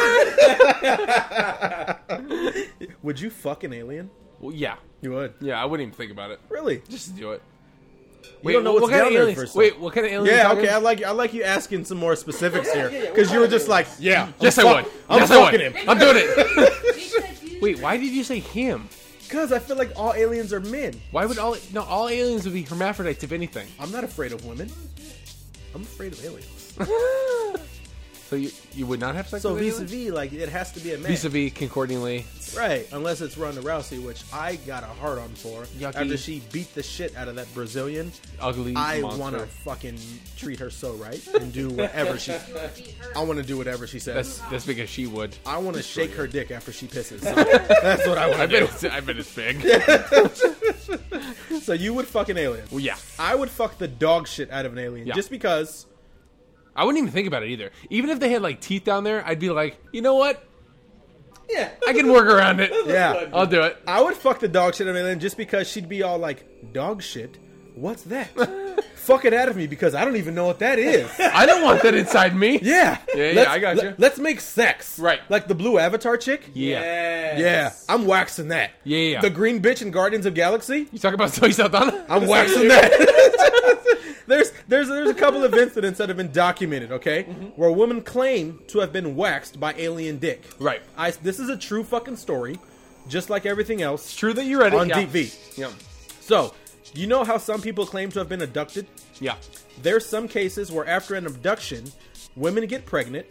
chains. Would you fuck an alien? Well, yeah. You would. Yeah, I wouldn't even think about it. Really? Just to do it. You don't know what's what kind down of there aliens? first. Wait, what kind of aliens? Yeah. are we Okay. talking? I like you asking some more specifics here because you were just like, yeah. Yes, I would. I'm Yes, I would. fucking him. I'm doing it. Because you- Wait, why did you say him? Because I feel like all aliens are men. Why would all aliens would be hermaphrodites if anything? I'm not afraid of women. I'm afraid of aliens. So you would not have sex So with aliens? vis-a-vis, like, it has to be a man. Vis-a-vis, concordingly. Right, unless it's Ronda Rousey, which I got a hard on for. Yucky. After she beat the shit out of that Brazilian, Ugly I monster. want to fucking treat her so right and do whatever she. I want to do whatever she says. That's because she would. I want to shake her dick after she pisses. So that's what I want I to bet it's big. do. So you would fuck an alien. Well, yeah. I would fuck the dog shit out of an alien Yeah. just because. I wouldn't even think about it either. Even if they had like teeth down there, I'd be like, you know what? Yeah. I can work around it. Yeah, I'll do it. I would fuck the dog shit out of an alien just because she'd be all like, dog shit? What's that? Fuck it out of me because I don't even know what that is. I don't want that inside me. Yeah. Yeah, I got you. Let's make sex. Right. Like the blue Avatar chick. Yeah. Yeah. I'm waxing that. Yeah. The green bitch in Guardians of Galaxy. You talk about Zoe Saldana? I'm waxing that. there's a couple of incidents that have been documented, okay? Where women claim to have been waxed by alien dick. Right. This is a true fucking story, just like everything else It's true that you read it. on yeah. DV. Yeah. So, you know how some people claim to have been abducted? Yeah. There's some cases where after an abduction, women get pregnant,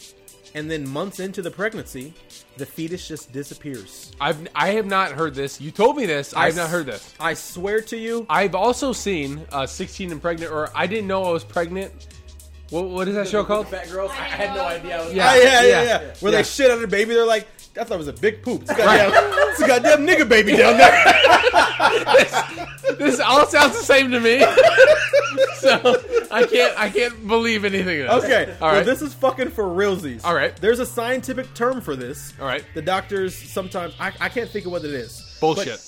and then months into the pregnancy, the fetus just disappears. I have not heard this. You told me this. I have not heard this. I swear to you. I've also seen 16 and Pregnant, or I didn't know I was pregnant. What is that show called? Fat girls. I had no idea. Yeah. Yeah. Where they shit on the baby, they're like, I thought it was a big poop. It's a goddamn nigga baby down there. This all sounds the same to me. So I can't believe anything else. Okay, All right. well, this is fucking for realsies. All right. There's a scientific term for this. All right. The doctors sometimes, I can't think of what it is. Bullshit.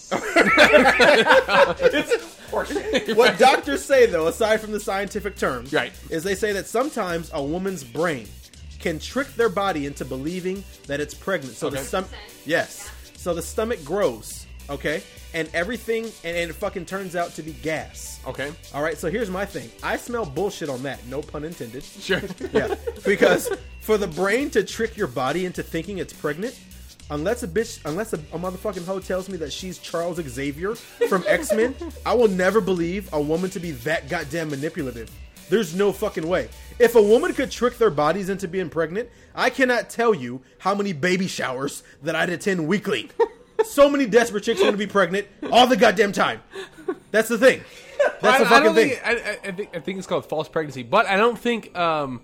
What doctors say, though, aside from the scientific term, Right. is they say that sometimes a woman's brain can trick their body into believing that it's pregnant. So the Okay. stomach, yes. So the stomach grows, okay, and everything, and it fucking turns out to be gas. Okay. All right. So here's my thing. I smell bullshit on that. No pun intended. Sure. Yeah, because for the brain to trick your body into thinking it's pregnant, unless a motherfucking hoe tells me that she's Charles Xavier from X-Men, I will never believe a woman to be that goddamn manipulative. There's no fucking way. If a woman could trick their bodies into being pregnant, I cannot tell you how many baby showers that I'd attend weekly. So many desperate chicks want to be pregnant all the goddamn time. That's the thing. That's the fucking thing. I think it's called false pregnancy, but I don't think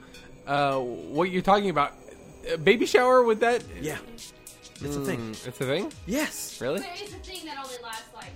what you're talking about, baby shower with that. Yeah. It's a thing. It's a thing. Yes. Really? But it's a thing that only lasts like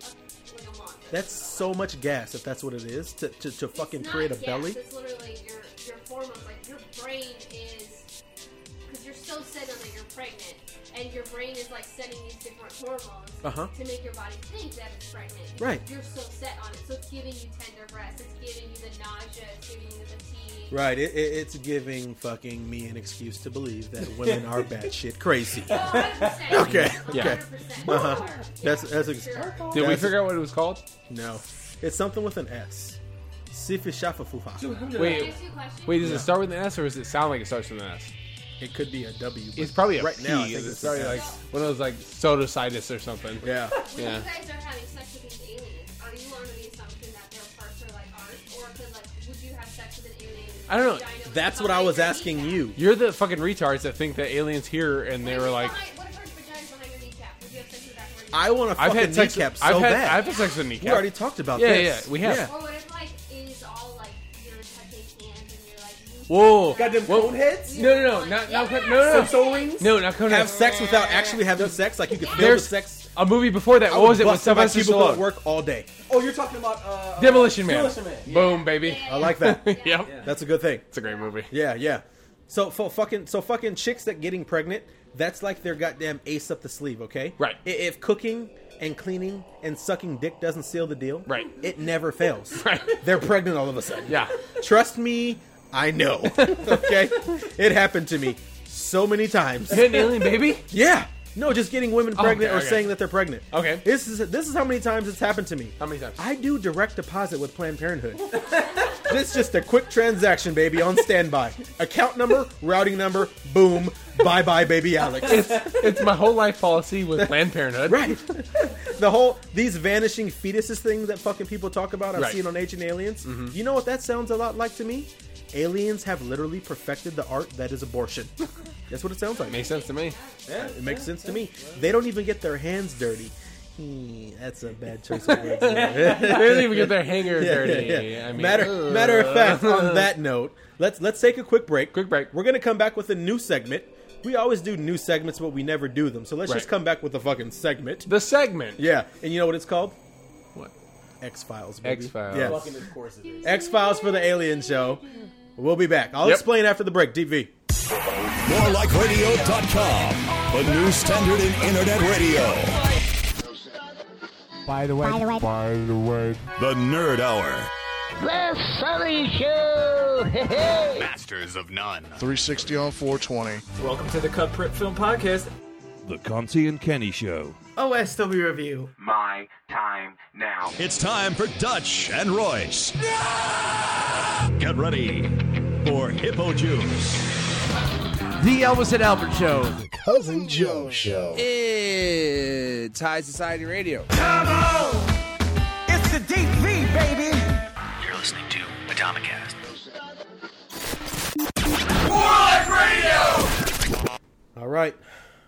a month. That's so much gas, if that's what it is, to fucking It's create a not belly. gas, it's literally your hormones. Like your brain is, because you're so set on that you're pregnant, and your brain is like sending these different hormones to make your body think that it's pregnant. Because Right. You're so set on it, so it's giving you tender breasts, it's giving you the nausea, it's giving you the fatigue. Right, it's giving fucking me an excuse to believe that women are batshit crazy. Oh, 100%. Okay, Yeah. okay. 100%. That's Sure. Did we figure out what it was called? No. It's something with an S. Sifishafafufa. Wait, Ask you a question? wait. Does it start with an S, or does it sound like it starts with an S? It could be a W. but It's probably a right P. now. I think It's it's probably an like S. one of those like sodocitis or something. Yeah. When Yeah. you guys are having sex with these aliens, are you under the assumption that their parts are like ours, or could like would you have sex with an alien? I don't know. vagina That's what I behind was your asking kneecap? you. You're the fucking retards that think that aliens here and they were like, What if her vagina's behind your kneecap? Would you have sex with that? I want to I've fucking had sex. kneecap so I've bad. had sex with a kneecap. We already talked about Yeah, this. yeah, we have. Yeah. Or what if like it is all like you're touching hands and you're like Whoa. Goddamn Whoa. cone heads? No, not Senso rings? No, not Conan. Have sex without actually having sex, like you could feel the There's sex. a movie before that. I What was it with bust my Sylvester cubicle at Stallone? work all day. Oh, you're talking about Demolition Man. Demolition Man. Yeah. Boom, baby. I like that. Yep. That's a good thing. It's a great movie. Yeah, yeah. So fucking chicks that getting pregnant, that's like their goddamn ace up the sleeve, okay? Right. If cooking and cleaning and sucking dick doesn't seal the deal, Right. it never fails. Right. They're pregnant all of a sudden. Yeah. Trust me, I know. Okay? It happened to me so many times. You had an alien baby? Yeah. No, just getting women pregnant okay. or saying that they're pregnant. Okay. This is how many times it's happened to me. How many times? I do direct deposit with Planned Parenthood. This is just a quick transaction, baby, on standby. Account number, routing number, boom, bye-bye, baby Alex. It's my whole life policy with Planned Parenthood. Right. These vanishing fetuses things that fucking people talk about, I've Right. seen on Ancient Aliens. You know what that sounds a lot like to me? Aliens have literally perfected the art that is abortion. That's what it sounds like. Makes sense to me. It makes sense to me. They don't even get their hands dirty. That's a bad choice of words. They don't even get their hanger dirty. Yeah. I mean, Matter of fact, on that note, let's take a quick break. Quick break. We're gonna come back with a new segment. We always do new segments, but we never do them. So let's just Right. come back with a fucking segment. The segment. Yeah, and you know what it's called? What? X-Files. Baby. X-Files. Yeah. Fucking of course it is. X-Files for the Alien Show. We'll be back. I'll Yep. explain after the break. DV. MoreLikeRadio.com, the new standard in internet radio. By the way, The Nerd Hour. The Sully Show! Hey! Masters of None. 360 on 420. Welcome to the Cut Prep Film Podcast. The Conti and Kenny Show. OSW review. My time now. It's time for Dutch and Royce. Get ready for Hippo Juice. The Elvis and Albert Show. The Cousin Joe Show. It's High Society Radio. Come on! It's the Deep V, baby. You're listening to Atomicast. More Like Radio.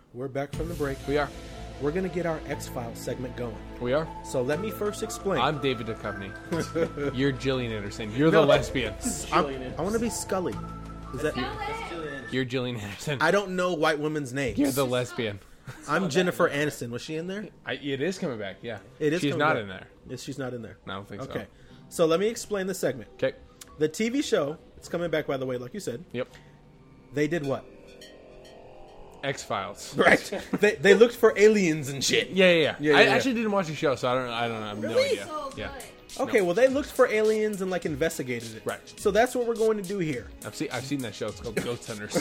We're back from the break. We are. We're going to get our X-Files segment going. We are. So let me first explain. I'm David Duchovny. You're Gillian Anderson. You're the lesbian. I want to be Scully. Is that? You're Gillian Anderson. I don't know white women's names. You're the lesbian. I'm Jennifer Aniston. Was she in there? It is coming back, yeah. It is. She's coming not back. in there. Yes, she's not in there. I don't think so. Okay. So let me explain the segment. Okay. The TV show, it's coming back, by the way, like you said. Yep. They did what? X-Files. Right. they looked for aliens and shit. Yeah. Yeah, I yeah. actually didn't watch the show, so I don't know. I have no idea. So Yeah. good. Okay, well, they looked for aliens and, like, investigated it. Right. So that's what we're going to do here. I've seen that show. It's called Ghost Hunters.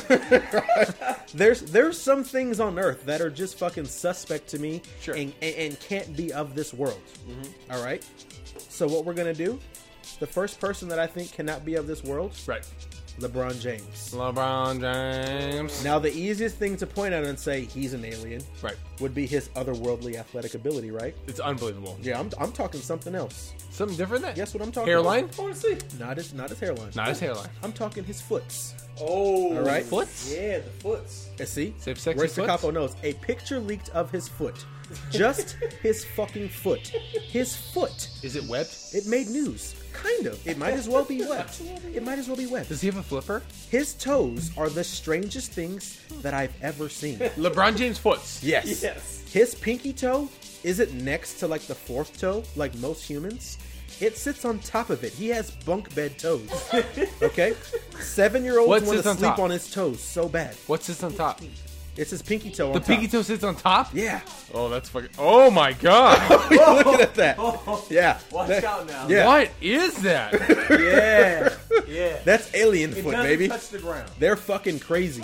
There's some things on Earth that are just fucking suspect to me. Sure. And can't be of this world. All right? So what we're going to do, the first person that I think cannot be of this world, Right. LeBron James. LeBron James. Now, the easiest thing to point out and say he's an alien Right. would be his otherworldly athletic ability, right? It's unbelievable. Yeah, I'm talking something else. Something different? Guess what I'm talking Hairline? about? I want to see. Not his hairline. Not his hairline. I'm talking his foots. Oh, All right. Foots? Yeah, the foots. See? Save sexy Where's the foots? capo knows? A picture leaked of his foot. Just his fucking foot. His foot. Is it webbed? It made news. Kind of. It might as well be webbed. It might as well be webbed. Does he have a flipper? His toes are the strangest things that I've ever seen. LeBron James foots. Yes. Yes. His pinky toe isn't next to like the fourth toe, like most humans. It sits on top of it. He has bunk bed toes. Okay? 7-year-olds What want sits to on sleep top? on his toes so bad. What sits on top? It's his pinky toe on The top. pinky toe sits on top? Yeah. Oh, that's fucking... Oh, my God. Looking at that. Yeah. Watch That- out now. Yeah. What is that? Yeah. Yeah. That's alien It foot, doesn't baby. touch the ground. They're fucking crazy.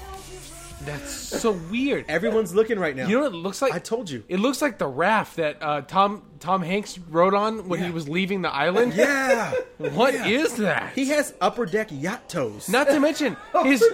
That's so weird. Everyone's looking right now. You know what it looks like? I told you. It looks like the raft that Tom Hanks rode on when he was leaving the island. Yeah. What is that? He has upper deck yacht toes. Not to mention his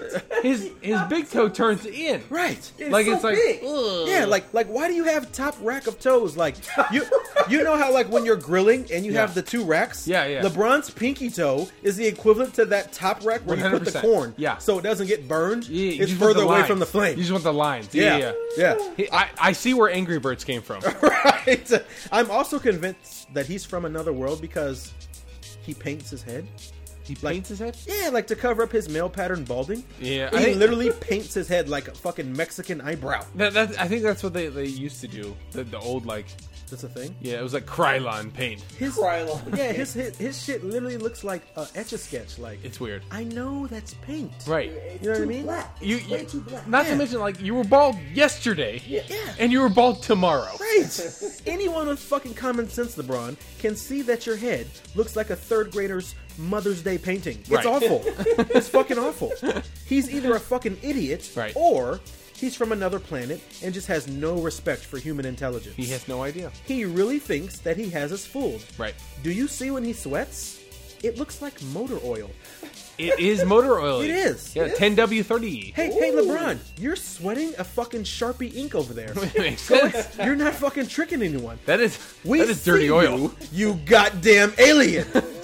big toe turns in. Right. Like it's like big. ugh. Yeah, like why do you have top rack of toes? Like you know how like when you're grilling and you Yeah. have the two racks? Yeah, yeah. LeBron's pinky toe is the equivalent to that top rack where you put the 100%. corn. Yeah. So it doesn't get burned. Yeah, you it's just want further away lines. from the flame. You just want the lines. Yeah. Yeah. Yeah. I see where Angry Birds came from. Right. I'm also convinced that he's from another world because he paints his head. He paints his head? Yeah, like to cover up his male pattern balding. Yeah, He literally paints his head like a fucking Mexican eyebrow. I think that's what they used to do. The old like That's a thing. yeah, it was like Krylon paint. His Krylon. Yeah, his shit literally looks like a Etch-a-Sketch. Like It's weird. I know that's paint. Right. You know what I mean? You, too black. not Yeah. to mention like you were bald yesterday. Yeah. And you were bald tomorrow. Right. Anyone with fucking common sense, LeBron, can see that your head looks like a third grader's Mother's Day painting. It's Right. awful. It's fucking awful. He's either a fucking idiot, Right. or he's from another planet and just has no respect for human intelligence. He has no idea. He really thinks that he has us fooled. Right. Do you see when he sweats? It looks like motor oil. It is motor oil. It is. Yeah, 10W30. Hey, LeBron, you're sweating a fucking Sharpie ink over there. Makes sense. You're not fucking tricking anyone. That is We that is dirty see oil. You goddamn alien.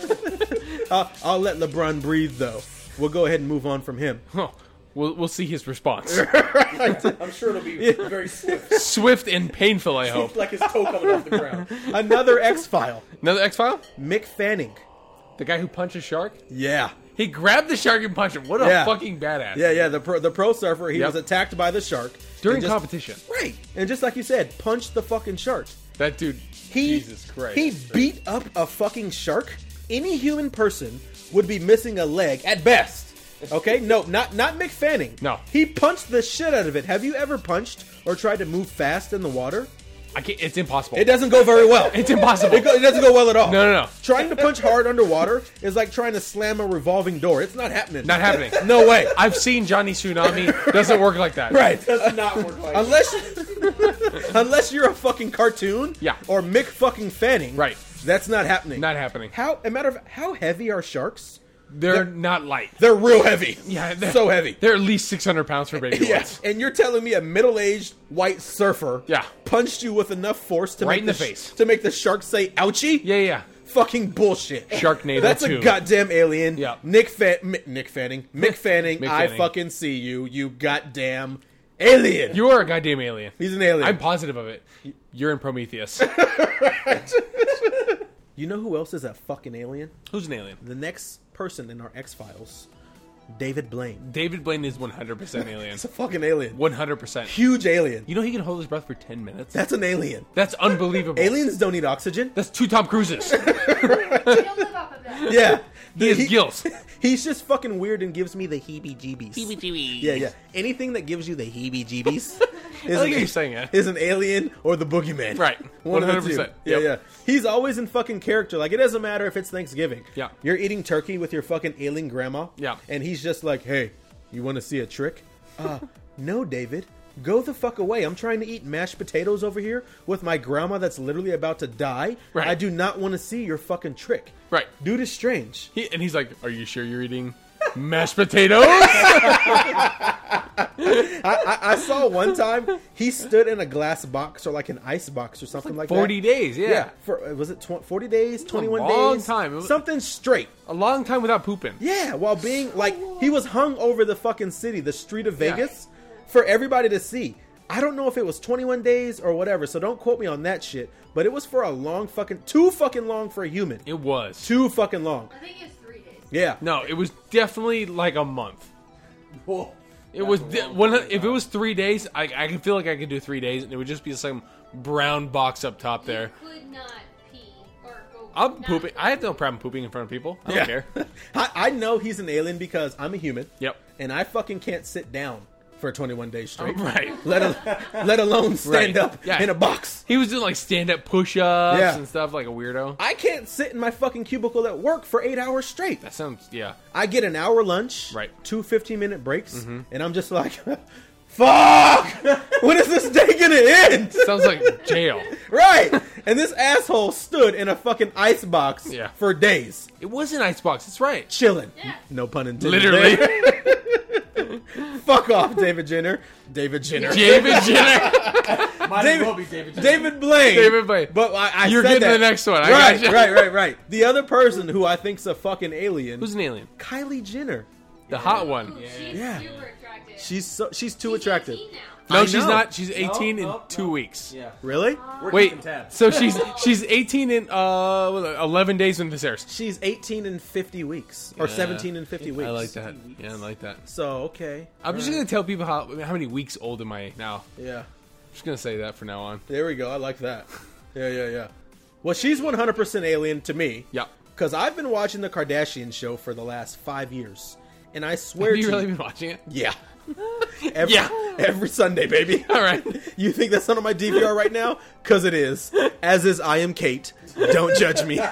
I'll let LeBron breathe, though. We'll go ahead and move on from him. Huh. We'll see his response. I'm sure it'll be very swift. Swift and painful, I hope. Like his toe coming off the ground. Another X-File. Another X-File? Mick Fanning. The guy who punched a shark? Yeah. He grabbed the shark and punched him. What a Yeah. fucking badass. Yeah, the pro surfer, he Yep. was attacked by the shark. During and just- competition. Right. And just like you said, punched the fucking shark. That dude, Jesus Christ. He beat up a fucking shark. Any human person would be missing a leg at best. Okay? No, not Mick Fanning. No. He punched the shit out of it. Have you ever punched or tried to move fast in the water? I can't, it's impossible. It doesn't go very well. It's impossible. It doesn't go well at all. No. Trying to punch hard underwater is like trying to slam a revolving door. It's not happening. Not happening. No way. I've seen Johnny Tsunami. Doesn't work like that. Right. Does not work like Unless you're a fucking cartoon. Yeah. Or Mick fucking Fanning. Right. That's not happening. Not happening. A matter of how heavy are sharks? They're not light. They're real heavy. Yeah, So heavy. They're at least 600 pounds for baby Yeah. ones. And you're telling me a middle-aged white surfer Yeah. punched you with enough force to Right make in the face. to make the shark say ouchie? Yeah. Fucking bullshit. Sharknado That's 2. a goddamn alien. Yeah. Mick Fanning. Mick I Fanning. fucking see you. You goddamn Alien. You are a goddamn alien. He's an alien. I'm positive of it. You're in Prometheus. You know who else is a fucking alien? Who's an alien? The next person in our X-Files, David Blaine. David Blaine is 100% alien. He's a fucking alien. 100%. Huge alien. You know he can hold his breath for 10 minutes? That's an alien. That's unbelievable. Aliens don't need oxygen. That's 2 Tom Cruises. You don't live off of that. Yeah. He has gills. He's just fucking weird and gives me the heebie-jeebies. Heebie-jeebies. Yeah. Anything that gives you the heebie-jeebies I like how you're saying it. is an alien or the boogeyman. Right. 100%. Yeah. He's always in fucking character. Like, it doesn't matter if it's Thanksgiving. Yeah. You're eating turkey with your fucking alien grandma. Yeah. And he's just like, hey, you want to see a trick? No, David. Go the fuck away. I'm trying to eat mashed potatoes over here with my grandma that's literally about to die. Right. I do not want to see your fucking trick. Right. Dude is strange. And he's like, are you sure you're eating mashed potatoes? I saw one time he stood in a glass box or like an ice box or something like 40 that. days, yeah. Was it 40 days, 21 days? long time. Something straight. A long time without pooping. Yeah, while being like, he was hung over the fucking city, the street of Vegas, for everybody to see. I don't know if it was 21 days or whatever, so don't quote me on that shit. But it was for a long fucking, too fucking long for a human. It was. Too fucking long. I think it's 3 days. Yeah. No, it was definitely like a month. Whoa. It was if it was 3 days, I can feel like I could do 3 days, and it would just be some brown box up top there. You could not pee or go. I'm not pooping. go. I have no problem pooping in front of people. I don't care. I know he's an alien because I'm a human. Yep. And I fucking can't sit down for 21 days straight. Right. Let alone stand Right. up Yeah. in a box. He was doing like stand-up push-ups Yeah. and stuff like a weirdo. I can't sit in my fucking cubicle at work for 8 hours straight. That sounds, yeah. I get an hour lunch, Right. 2 15-minute breaks, and I'm just like, fuck! When is this day gonna end? Sounds like jail. Right! And this asshole stood in a fucking ice box Yeah. for days, It was an icebox. That's right. chilling. Yeah. No pun intended. Literally. there. Fuck off, David Jenner. David Jenner. David Jenner. Might as well be David. David Blaine. David Blaine. But I You're said getting that. the next one. I Right, gotcha. right. The other person who I think's a fucking alien, Who's an alien? Kylie Jenner. The hot one. She's Yeah. super attractive. she's too attractive. 18 now. No, I she's know. not. She's 18 in No, 2 weeks. Yeah. Really? We're Wait, keeping tabs. so she's 18 in 11 days when this airs. She's 18 in 50 weeks or 17 in 50 weeks. I like that. Yeah, I like that. So okay. I'm just gonna tell people how many weeks old am I now. Yeah. I'm just gonna say that from now on. There we go. I like that. Yeah. Well, she's 100% alien to me. Yeah. Because I've been watching the Kardashian show for the last 5 years, and I swear Have you to really you, been watching it? yeah. Yeah. Every Sunday, baby. All right. You think that's not on my DVR right now? Because it is. As is I Am Kate. Don't judge me.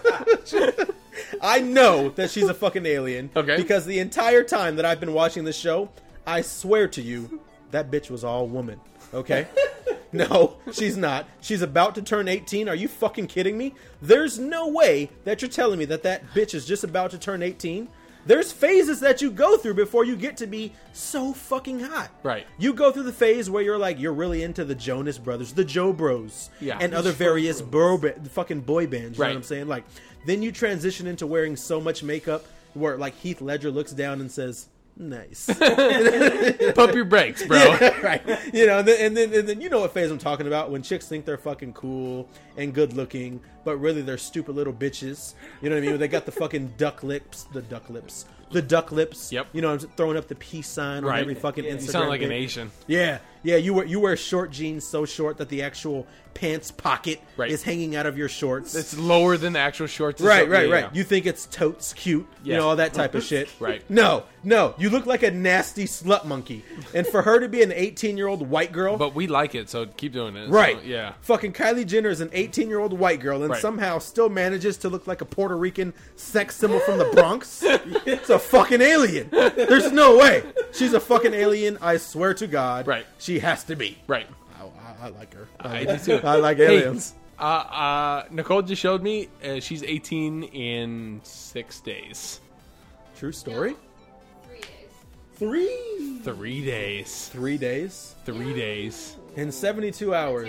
I know that she's a fucking alien. Okay. Because the entire time that I've been watching this show, I swear to you, that bitch was all woman. Okay? No, she's not. She's about to turn 18. Are you fucking kidding me? There's no way that you're telling me that that bitch is just about to turn 18. There's phases that you go through before you get to be so fucking hot. Right. You go through the phase where you're like, you're really into the Jonas Brothers, the Joe Bros, Yeah. and The other Joe various fucking boy bands. You know Right. what I'm saying? Like, then you transition into wearing so much makeup where, like, Heath Ledger looks down and says, "Nice." Pump your brakes, bro. Yeah, right. You know, and then you know what phase I'm talking about, when chicks think they're fucking cool and good looking, but really they're stupid little bitches. You know what I mean? They got the fucking duck lips. Yep. You know, I'm throwing up the peace sign on Right. every fucking Instagram. You sound like an pic. Asian. Yeah. You wear short jeans so short that the actual pants pocket Right. is hanging out of your shorts. It's lower than the actual shorts. and Right. stuff. Yeah, yeah. You think it's totes cute, you Yeah. know, all that type of shit. Right. No, you look like a nasty slut monkey. And for her to be an 18-year-old white girl, But we like it, so keep doing it. right? So, yeah. Fucking Kylie Jenner is an 18-year-old white girl and Right. somehow still manages to look like a Puerto Rican sex symbol from the Bronx. It's a fucking alien. There's no way. She's a fucking alien. I swear to God. Right. She has to be. Right. I like her. I do too. I like Hey, aliens. Nicole just showed me she's 18 in 6 days. True story. 3 days. 3 3 days. 3 days. 3 days. In 72 hours.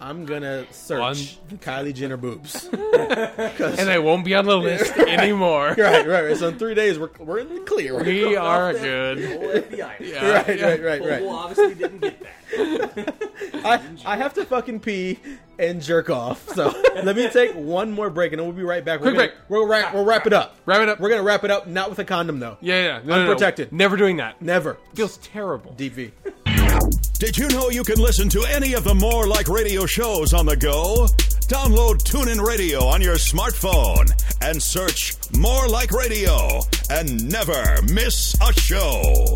I'm gonna search Kylie Jenner boobs. And I won't be on the list anymore. Right. So in 3 days, we're in the clear. We are good. Yeah. Right. Well, obviously didn't get that. I have to fucking pee and jerk off. So let me take one more break, and then we'll be right back. Quick break. We'll wrap it up. Wrap it up. We're gonna wrap it up, not with a condom though. Yeah. No, Unprotected. No. Never doing that. Never. Feels terrible. DV. Did you know you can listen to any of the More Like Radio shows on the go? Download TuneIn Radio on your smartphone and search More Like Radio and never miss a show.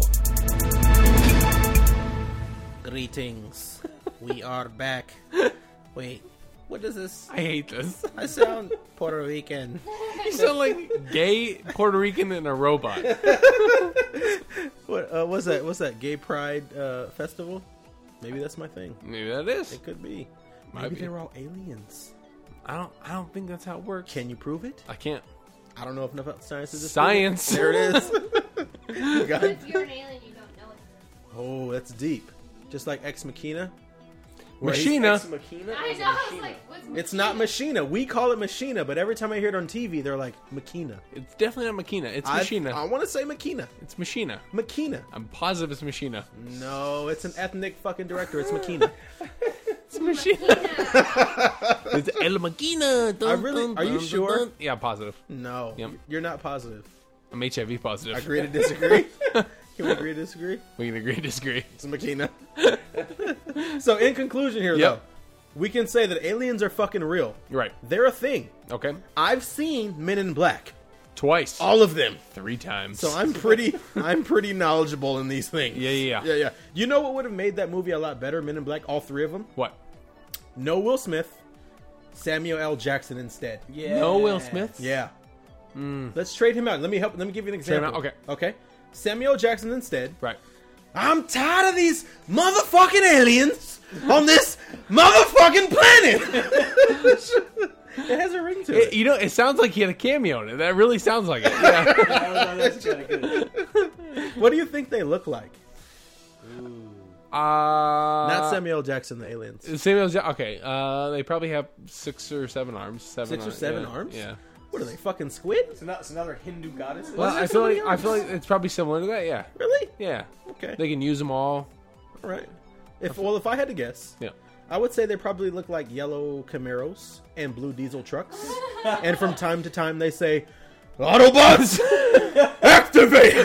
Greetings. We are back. Wait, what is this? I hate this. I sound Puerto Rican. You sound like gay Puerto Rican and a robot. What was that? What's that? Gay Pride festival? Maybe that's my thing. Maybe that is. It could be. Might Maybe be. they were all aliens. I don't think that's how it works. Can you prove it? I can't. I don't know if enough science is Science. There it is. But if you're an alien, you don't know it. Oh, that's deep. Just like Ex Machina. Machina. Ex Machina. I know. I was like, what's It's not Machina? Machina. We call it Machina, but every time I hear it on TV, they're like Machina. It's definitely not Machina. It's Machina. I want to say Machina. It's Machina. Machina. I'm positive it's Machina. No, it's an ethnic fucking director. It's Machina. It's Machina. It's El Machina. Are you sure? Yeah, I'm positive. No. Yep. You're not positive. I'm HIV positive. Agree to disagree? Can we agree to disagree? We can agree to disagree. It's Machina. So in conclusion here, though, we can say that aliens are fucking real. Right. They're a thing. Okay. I've seen Men in Black. Twice. All of them. 3 times. So I'm pretty knowledgeable in these things. Yeah. You know what would have made that movie a lot better? Men in Black, all 3 of them. What? No Will Smith, Samuel L. Jackson instead. Yeah. No Will Smith? Yeah. Let's trade him out. Let me give you an example. Trade him out? Okay. Samuel L. Jackson instead. Right. I'm tired of these motherfucking aliens on this motherfucking planet. It has a ring to it. It sounds like he had a cameo in it. That really sounds like it. Yeah. That's kind of good. What do you think they look like? Not Not Samuel L. Jackson, the aliens. Okay. They probably have 6 or 7 arms. 6 or 7 arms? Yeah. What are they, fucking squid? It's another Hindu goddess. Well, I feel like it's probably similar to that. Yeah. Really? Yeah. Okay. They can use them all. All right. If I had to guess, Yeah. I would say they probably look like yellow Camaros and blue diesel trucks. And from time to time they say, Autobots, activate!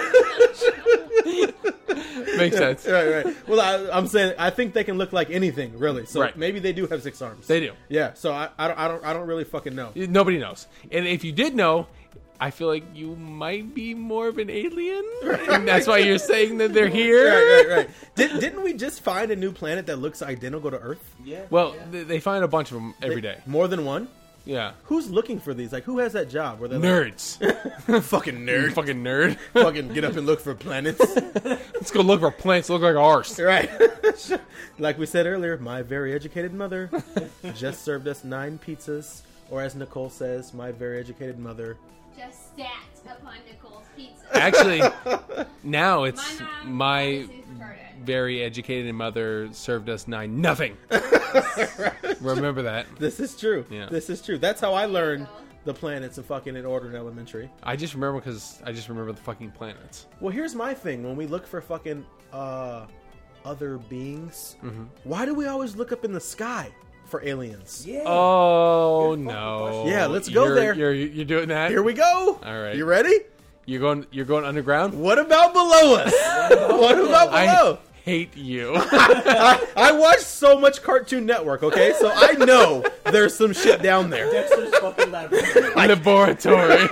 Makes sense. Right. Well, I'm saying I think they can look like anything, really. So Right. maybe they do have 6 arms. They do. Yeah. So I don't really fucking know. Nobody knows. And if you did know, I feel like you might be more of an alien. And that's why you're saying that they're here. Right. Didn't we just find a new planet that looks identical to Earth? Yeah. Well, they find a bunch of them every day. More than one? Yeah. Who's looking for these? Like, who has that job? Where they're Nerds. like, fucking nerd. Fucking nerd. Fucking get up and look for planets. Let's go look for plants that look like ours. Right. Like we said earlier, my very educated mother just served us 9 pizzas. Or as Nicole says, my very educated mother. Just sat upon Nicole's pizza. Actually, now it's My mom my always used to card it. very educated mother served us 9 nothing. Remember that. This is true. Yeah. This is true. That's how I learned the planets and fucking in order in elementary. I just remember because I just remember the fucking planets. Well, here's my thing. When we look for fucking other beings, why do we always look up in the sky for aliens? Yeah. Oh no! Yeah, let's go there. You're doing that. Here we go. All right. You ready? You're going underground. What about below us? What about below? I hate you. I watch so much Cartoon Network, okay? So I know there's some shit down there. Dexter's fucking laboratory. Laboratory.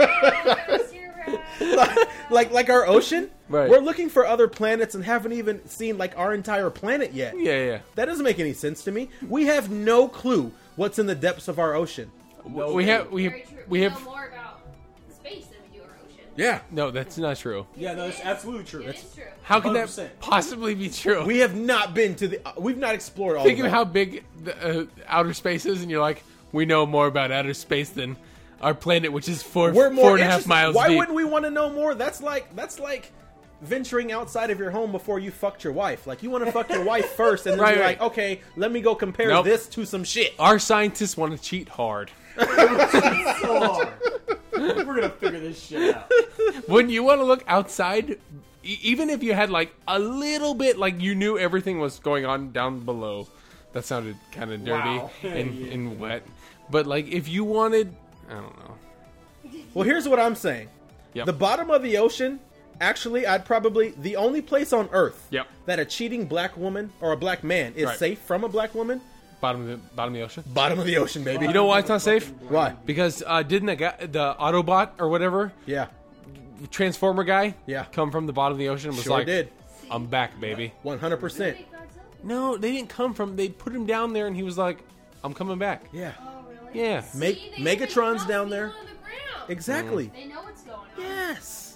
like our ocean? Right. We're looking for other planets and haven't even seen like our entire planet yet. Yeah. That doesn't make any sense to me. We have no clue what's in the depths of our ocean. We have Very true. We know more about space than we do our ocean. Yeah. No, that's not true. Yeah, no, it's absolutely true. It is true. How can that 100%. possibly be true? We have not been to the we've not explored all Think of of that. how big the outer space is, and you're like, we know more about outer space than our planet, which is We're more 4.5 interested. miles Why deep. wouldn't we want to know more? That's like venturing outside of your home before you fucked your wife. Like, you want to fuck your wife first, and then Right, you're right. like, okay, let me go compare Nope. this to some shit. Our scientists want to cheat hard. So hard. We're gonna figure this shit out. When you want to look outside, even if you had like a little bit, like you knew everything was going on down below. That sounded kind of dirty Wow. and wet. But like if you wanted, I don't know. Well, here's what I'm saying. Yep. The bottom of the ocean, actually, I'd probably, the only place on Earth Yep. that a cheating black woman or a black man is Right. safe from a black woman, Bottom of the ocean. bottom of the ocean, baby. You know why it's not safe? Why? Because didn't the Autobot or whatever Yeah. Transformer guy Yeah. come from the bottom of the ocean and was Sure like, did. I'm back, baby. 100%. No, they didn't come from. They put him down there and he was like, I'm coming back. Yeah. Oh, really? Yeah. Megatron's down there. On the ground. Exactly. They know what's going on. Yes.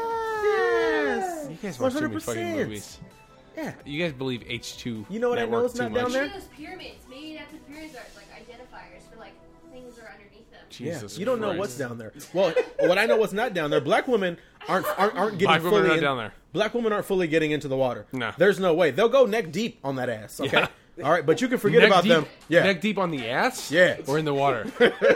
Yes. You guys watch too many 100%. fucking movies. Yeah. You guys believe H2. You know what I know Network is not too down much. there? Maybe those pyramids. Maybe that's what pyramids are. Like identifiers for like things that are underneath them. Jesus Yeah. You don't know Christ. what's down there. Well, what I know what's not down there. Black women aren't getting Black women fully are not in- down there. Black women aren't fully getting into the water. No. There's no way. They'll go neck deep on that ass. Okay. Yeah. All right, but you can forget Neck about deep, them. Yeah. Neck deep on the ass? Yeah. Or in the water?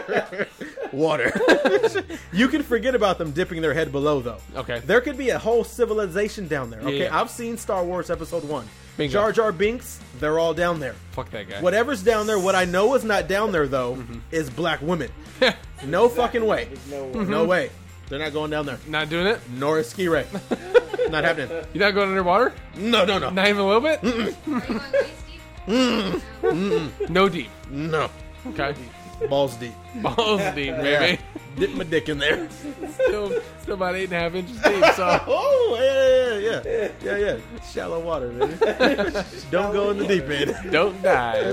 Water. You can forget about them dipping their head below, though. Okay. There could be a whole civilization down there. Okay. Yeah. I've seen Star Wars Episode 1. Bingo. Jar Jar Binks, they're all down there. Fuck that guy. Whatever's down there, what I know is not down there, though, Mm-hmm. is black women. No fucking way. No way. They're not going down there. Not doing it? Nor is Ski Ray. Not happening. You're not going underwater? No. Not even a little bit? Are you going waist deep? No deep. No. Okay. Balls deep. Balls deep, baby. Dip my dick in there. Still about 8.5 inches deep, so. Oh, yeah. Shallow water, baby. Don't go in the deep end. Don't die.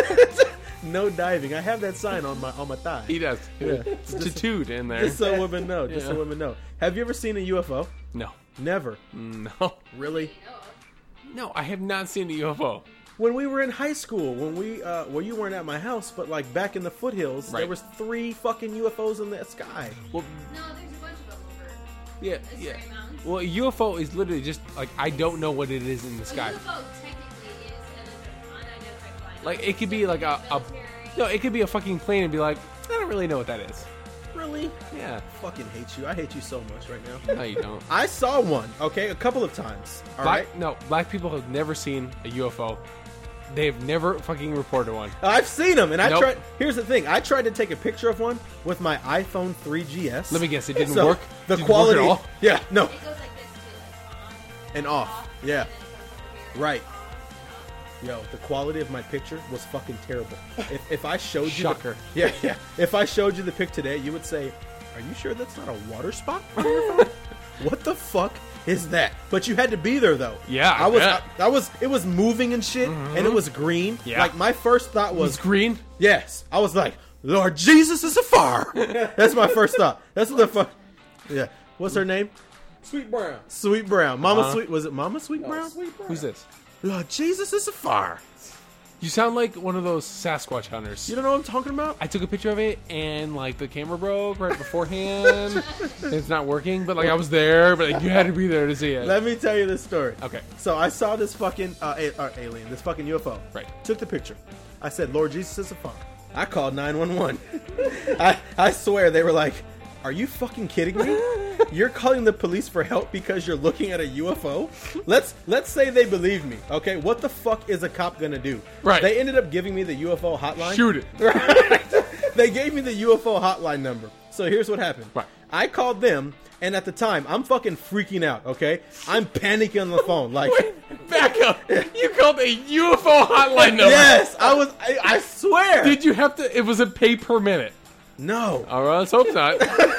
No diving. I have that sign on my thigh. He does. Yeah. It's tattooed in there. Just so women know. Just so Yeah. women know. Have you ever seen a UFO? No. Never. No. Really? No, I have not seen a UFO. When we were in high school, when we well, you weren't at my house, but like back in the foothills, there Right. was 3 fucking UFOs in the sky. Well, No, there's a bunch of them over. yeah, the yeah. Surrey Mountains. Well, a UFO is literally just like I don't know what it is in the A sky. UFO technically is an unidentified flying Like it could be like a no, it could be a fucking plane and be like I don't really know what that is. Really? Yeah. Fucking hate you. I hate you so much right now. No, you don't. I saw one, okay, a couple of times. All right. Black people have never seen a UFO. They've never fucking reported one. I've seen them, and I Nope. tried. Here's the thing: I tried to take a picture of one with my iPhone 3GS. Let me guess, it didn't So, work. The Didn't quality, work at all? yeah, no, It goes like this too, like on and off, yeah, and then it comes over here. right. Yo, the quality of my picture was fucking terrible. If I showed you, Shocker. yeah. If I showed you the pic today, you would say, "Are you sure that's not a water spot on your phone? What the fuck is that?" But you had to be there though. Yeah, I I was. bet. It was moving and shit, and it was green. Yeah. Like my first thought It's was green. yes. I was like, Lord Jesus is a fire. That's my first thought. That's what the fuck. Yeah. What's her name? Sweet Brown. Sweet Brown. Mama Uh-huh. Sweet. Was it Mama Sweet Brown? Sweet Brown. Who's this? Lord Jesus is a fire. You sound like one of those Sasquatch hunters. You don't know what I'm talking about? I took a picture of it and like the camera broke right beforehand. It's not working, but like I was there, but like, you had to be there to see it. Let me tell you this story. Okay. So I saw this fucking alien, this fucking UFO. Right. Took the picture. I said, Lord Jesus is a fire. I called 911. I swear they were like, are you fucking kidding me? You're calling the police for help because you're looking at a UFO? Let's say they believe me. Okay, what the fuck is a cop gonna do? Right. They ended up giving me the UFO hotline. Shoot it. Right. They gave me the UFO hotline number. So here's what happened. Right. I called them, and at the time, I'm fucking freaking out, okay? I'm panicking on the phone. Like, Back up. You called a UFO hotline number. yes, I swear. Did you have to? It was a pay per minute. No. All right, let's hope not.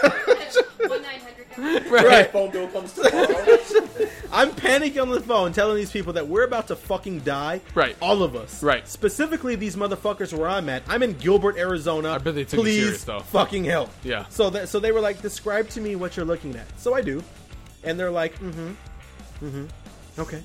1-900. Right. Phone bill comes tomorrow. I'm panicking on the phone telling these people that we're about to fucking die. Right. All of us. Right. Specifically these motherfuckers where I'm at. I'm in Gilbert, Arizona. I bet they took you Please serious, though. fucking help. Yeah. So they were like, describe to me what you're looking at. So I do. And they're like, okay.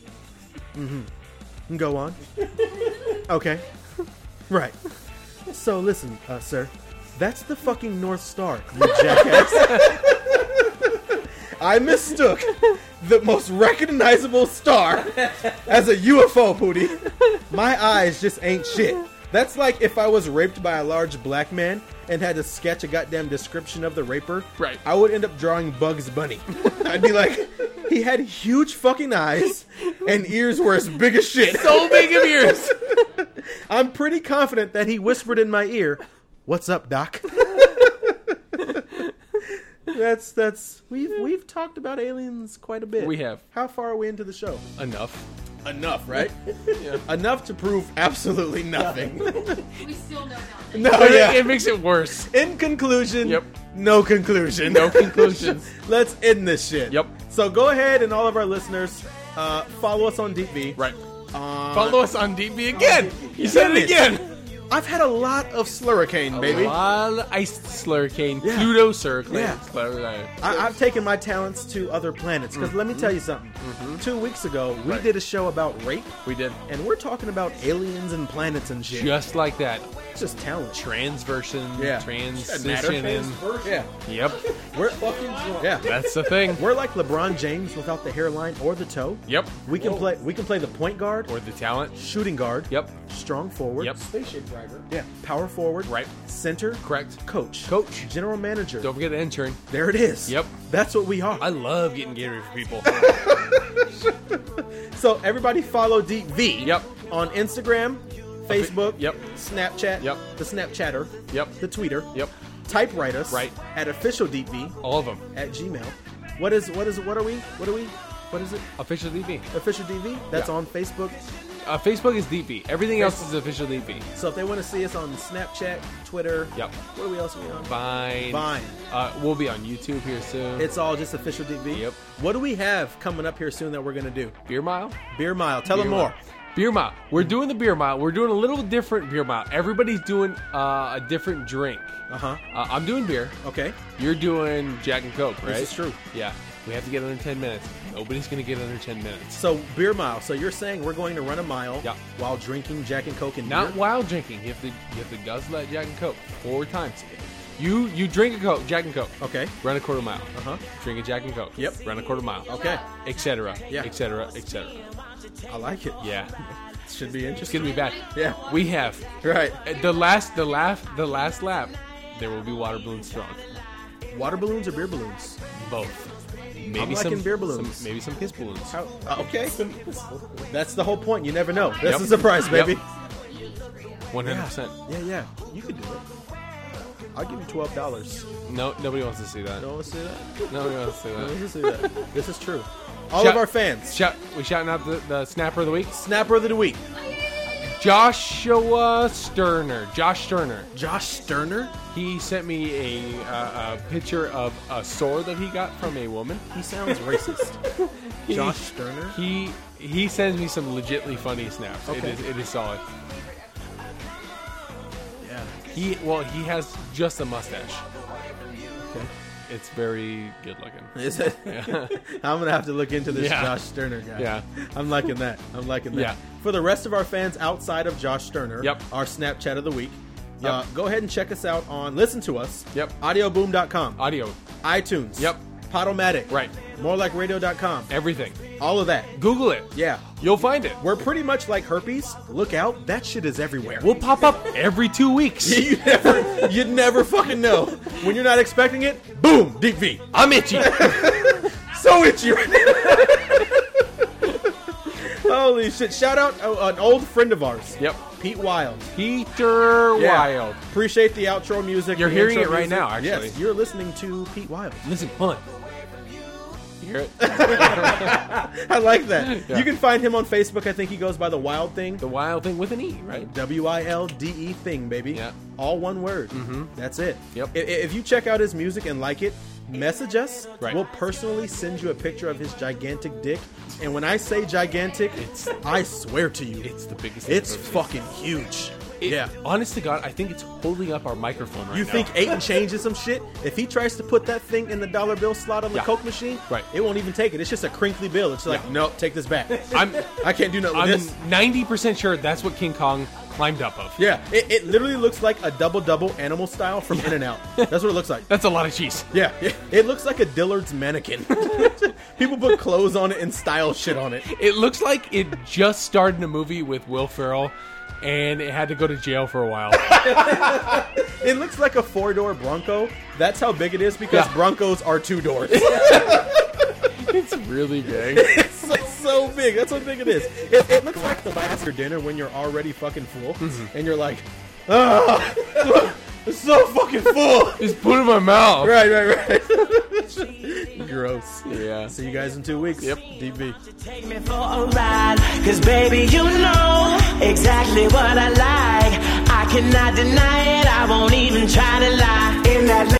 Go on. Okay. Right. So listen, sir. That's the fucking North Star, you jackass. I mistook the most recognizable star as a UFO, Pootie. My eyes just ain't shit. That's like if I was raped by a large black man and had to sketch a goddamn description of the raper. Right. I would end up drawing Bugs Bunny. I'd be like, he had huge fucking eyes and ears were as big as shit. So big of ears. I'm pretty confident that he whispered in my ear, "What's up, Doc?" We've talked about aliens quite a bit. We have. How far are we into the show? Enough, right? Yeah. Enough to prove absolutely nothing. We still know nothing. No, But yeah. it makes it worse. In conclusion, Yep. no conclusion. No conclusions. Let's end this shit. Yep. So go ahead and all of our listeners, follow us on Deep V. Right. Follow us on DB again. You said Damn it it. again. I've had a lot of Slurricane, baby. Ice Slurricane, Yeah. Pluto Slurricane. Yeah. Slurricane. I've taken my talents to other planets. Because let me tell you something. 2 weeks ago, we did a show about rape. We did. And we're talking about aliens and planets and shit. Just like that. It's just talent. Transversion. Yeah. Transition in. Yeah. Yep. We're yeah. That's the thing. We're like LeBron James without the hairline or the toe. Yep. We can play the point guard, Or the talent. shooting guard, Yep. strong forward, Yep. Spaceship driver. yeah, power forward, Right. center, Correct. coach, General manager. Don't forget the intern. There it is. Yep. That's what we are. I love getting Gatorade for people. So everybody follow Deep V. Yep. On Instagram, Facebook. Yep. Snapchat. Yep. The Snapchatter. Yep. The Tweeter. Yep. Typewrite us. Right. At official Deep V All of them. at Gmail. What are we? What is it? Official DP. Official DV. That's Yeah. on Facebook. Facebook is DP. Everything else is official DP. So if they want to see us on Snapchat, Twitter. Yep. What are we else on? Vine. Vine. We'll be on YouTube here soon. It's all just official DV. Yep. What do we have coming up here soon that we're gonna do? Beer Mile. Beer Mile. Tell them Beer more. Mile. Beer Mile. We're doing the Beer Mile. We're doing a little different Beer Mile. Everybody's doing a different drink. Uh-huh. I'm doing beer. Okay. You're doing Jack and Coke, right? This is true. Yeah. We have to get under 10 minutes. Nobody's going to get under 10 minutes. So Beer Mile. So you're saying we're going to run a mile Yeah. while drinking Jack and Coke and Not beer? while drinking. You have to guzzle that Jack and Coke 4 times. You drink a Coke, Jack and Coke. Okay. Run a quarter mile. Uh-huh. Drink a Jack and Coke. Yep. Run a quarter mile. Okay. Etc. Yeah. Etc. Etc. I like it. Yeah. Should be It's interesting. gonna be bad. Yeah. We have Right. the last lap. There will be water balloons thrown. Water balloons or beer balloons? Both. Maybe I'm liking beer balloons. maybe some kiss balloons. How, okay. That's the whole point. You never know. That's Yep. a surprise, Yep. baby. 100%. Yeah. You can do it. I'll give you $12. No, nobody wants to see that. You don't want to see that? Nobody wants to see You don't that. want to see that. This is true. All Shout- of our fans. We shouting out the snapper of the week. Snapper of the week. Joshua Sterner. Josh Sterner. Josh Sterner. He sent me a picture of a sword that he got from a woman. He sounds racist. Josh Sterner. He sends me some legitly funny snaps. Okay. It is solid. Yeah. He has just a mustache. Okay. It's very good looking. Is it? Yeah. I'm gonna have to look into this Yeah. Josh Sterner guy. Yeah. I'm liking that. Yeah. For the rest of our fans outside of Josh Sterner, Yep. our Snapchat of the week, Yep. go ahead and check us out on listen to us. Yep. Audioboom.com, Audio. iTunes. Yep. Podomatic. Right. Morelikeradio.com. Everything. All of that. Google it. Yeah. You'll find it. We're pretty much like herpes. Look out. That shit is everywhere. We'll pop up every 2 weeks. You'd never fucking know. When you're not expecting it, boom, Deep V. I'm itchy. So itchy right now. Holy shit. Shout out an old friend of ours. Yep. Pete Wild. Peter Yeah. Wild. Appreciate the outro music. You're the hearing intro it right music. now, actually. Yes, you're listening to Pete Wild. Listen, hold on. You hear it? I like that. Yeah. You can find him on Facebook. I think he goes by The Wild Thing. The Wild Thing with an E, right? WILDE Thing, baby. Yeah. All one word. Mm-hmm. That's it. Yep. If you check out his music and like it, message us. Right. We'll personally send you a picture of his gigantic dick. And when I say gigantic, I swear to you, It's the biggest thing it's I've ever seen. fucking huge. Yeah. Honest to God, I think it's holding up our microphone right You now. think 8 and change is some shit? If he tries to put that thing in the dollar bill slot on the Yeah. Coke machine, Right. it won't even take it. It's just a crinkly bill. It's like, Yeah. nope, take this back. I'm I can't do nothing with I'm this. 90% sure that's what King Kong climbed up of. Yeah, it literally looks like a double animal style from In-N-Out. That's what it looks like. That's a lot of cheese. Yeah, it looks like a Dillard's mannequin. People put clothes on it and style shit on it. It looks like it just starred in a movie with Will Ferrell, and it had to go to jail for a while. It looks like a 4-door Bronco. That's how big it is because Broncos are 2 doors. It's really big. It's like so big. That's how big it is. It looks like the last after dinner when you're already fucking full and you're like, it's so fucking full. Just put it in my mouth. Right. Gross. Yeah. See you guys in 2 weeks. Yep. DB. Take me for a ride, 'cause baby, you know exactly what I like. I cannot deny it, I won't even try to lie. In that